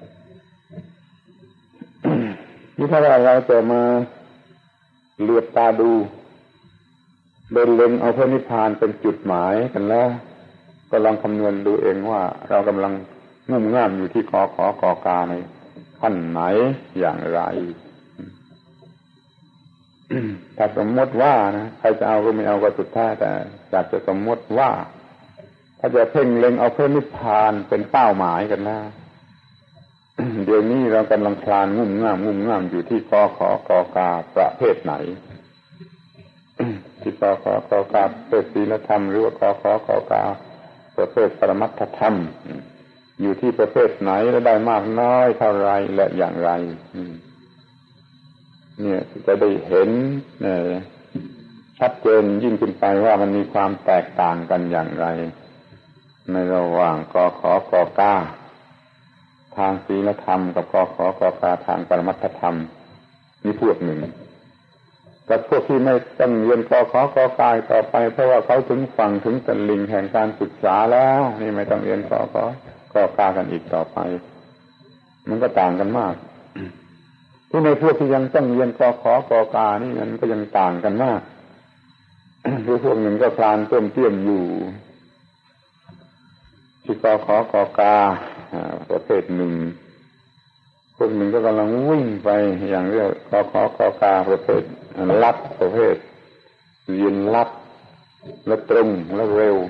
นี่ถ้าเราจะมาเหลือบตาดูเดินเล็งเอาพระนิพพานเป็นจุดหมายกันแล้วก็ลองคำนวณดูเองว่าเรากำลังงุ่มง่ามอยู่ที่กขอกกาในขั้นไหนอย่างไร ถ้าสมมติว่านะใครจะเอาก็ไม่เอาก็สุดท้ายแต่อยากจะสมมติว่าถ้าจะเพ่งเล็งเอาพระนิพพานเป็นเป้าหมายกันแล้ว เดี๋ยวนี้เรากำลังคลานงุ่มง่ามงุ่มง่ามอยู่ที่กขอกกาประเภทไหน ที่กขอกกาประเภทศีลธรรมหรือว่ากขอกกาประเภทปรมัตถธรรมอยู่ที่ประเภทไหนและได้มากน้อยเท่าไรและอย่างไรเนี่ยจะได้เห็นชัดเจนยิ่งขึ้นไปว่ามันมีความแตกต่างกันอย่างไรในระหว่างกขอกกาทางศีลธรรมกับกขอกกาทางปรมัตถธรรมนี่พวกหนึ่งกับพวกที่ไม่ต้องเรียนกขอกกาต่อไปเพราะว่าเขาถึงฝั่งถึงตลิ่งแห่งการศึกษาแล้วนี่ไม่ต้องเรียนกขอกกากันอีกต่อไปมันก็ต่างกันมากที่ในพวกที่ยังต้องเรียนกขอกกานี่มันก็ยังต่างกันมากคือพวกหนึ่งก็คลานเติมเตี้ยมอยู่ที่กขอกกาประเภทหนึ่งพวกหนึ่งก็กำลังวิ่งไปอย่างเรียกกขอกกาประเภทลัดประเภทเรียนลัดและตรงและเร็ว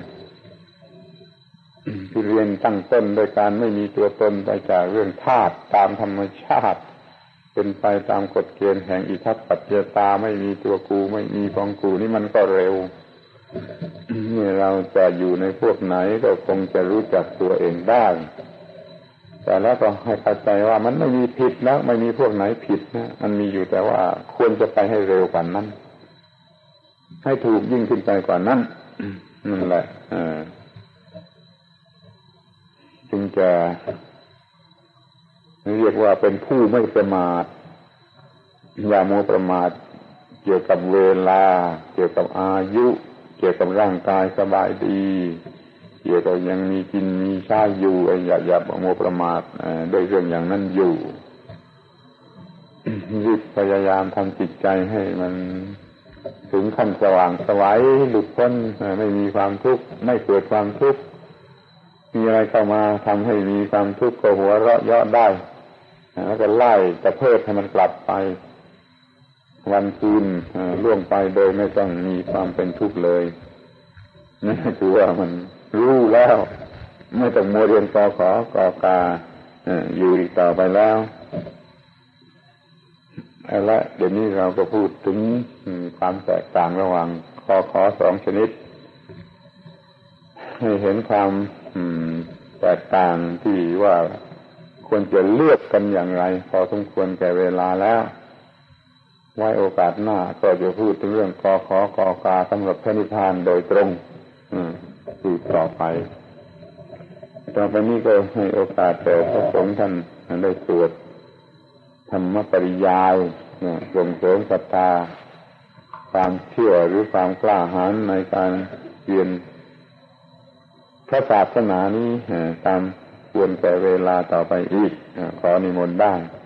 ที่เรียนตั้งต้นโดยการไม่มีตัวตนไปจากเรื่องธาตุตามธรรมชาติเป็นไปตามกฎเกณฑ์แห่งอิทัปปัจจยตาไม่มีตัวกูไม่มีของกูนี่มันก็เร็วนี่เราจะอยู่ในพวกไหนก็คงจะรู้จักตัวเองได้แต่แล้วก็ให้เข้าใจว่ามันไม่มีผิดนะไม่มีพวกไหนผิดนะมันมีอยู่แต่ว่าควรจะไปให้เร็วกว่านั้นให้ถูกยิ่งขึ้นไปกว่านั้นนั่นแหละจึงจะเรียกว่าเป็นผู้ไม่ประมาทอย่ามัวประมาทเกี่ยวกับเวลาเกี่ยวกับอายุเกี่ยวกับร่างกายสบายดีเกี่ยวกับยังมีกินมีใช้อยู่อย่าอย่ามัวประมาทโดยเรื่องอย่างนั้นอยู่รีบพยายามทำจิตใจให้มันถึงขั้นสว่างไสวหลุดพ้นไม่มีความทุกข์ไม่เกิดความทุกข์มีอะไรเข้ามาทำให้มีความทุกข์ก็หัวเราะเยาะได้แล้วก็ไล่ตะเพิดให้มันกลับไปวันคืนล่วงไปโดยไม่ต้องมีความเป็นทุกข์เลยนั่นคือว่ามันรู้แล้วไม่ต้องมัวเรียนกอขอกอกาอยู่อีกต่อไปแล้วและเดี๋ยวนี้เราก็พูดถึงความแตกต่างระหว่างคอขอสองชนิดให้เห็นความแตกต่างที่ว่าควรจะเลือกกันอย่างไรพอสมควรแก่เวลาแล้วไว้โอกาสหน้าก็จะพูดถึงเรื่องกอขอกอกาสำหรับพระนิพพานโดยตรงสืบต่อไปต่อไปนี้ก็ให้โอกาสแก่พระสงฆ์ท่านได้สวดธรรมปริยายส่งเสริมศรัทธาความเชื่อหรือความกล้าหาญในการเรียนพระศาสนานี้ตามควรแก่เวลาต่อไปอีกขอนิมนต์ได้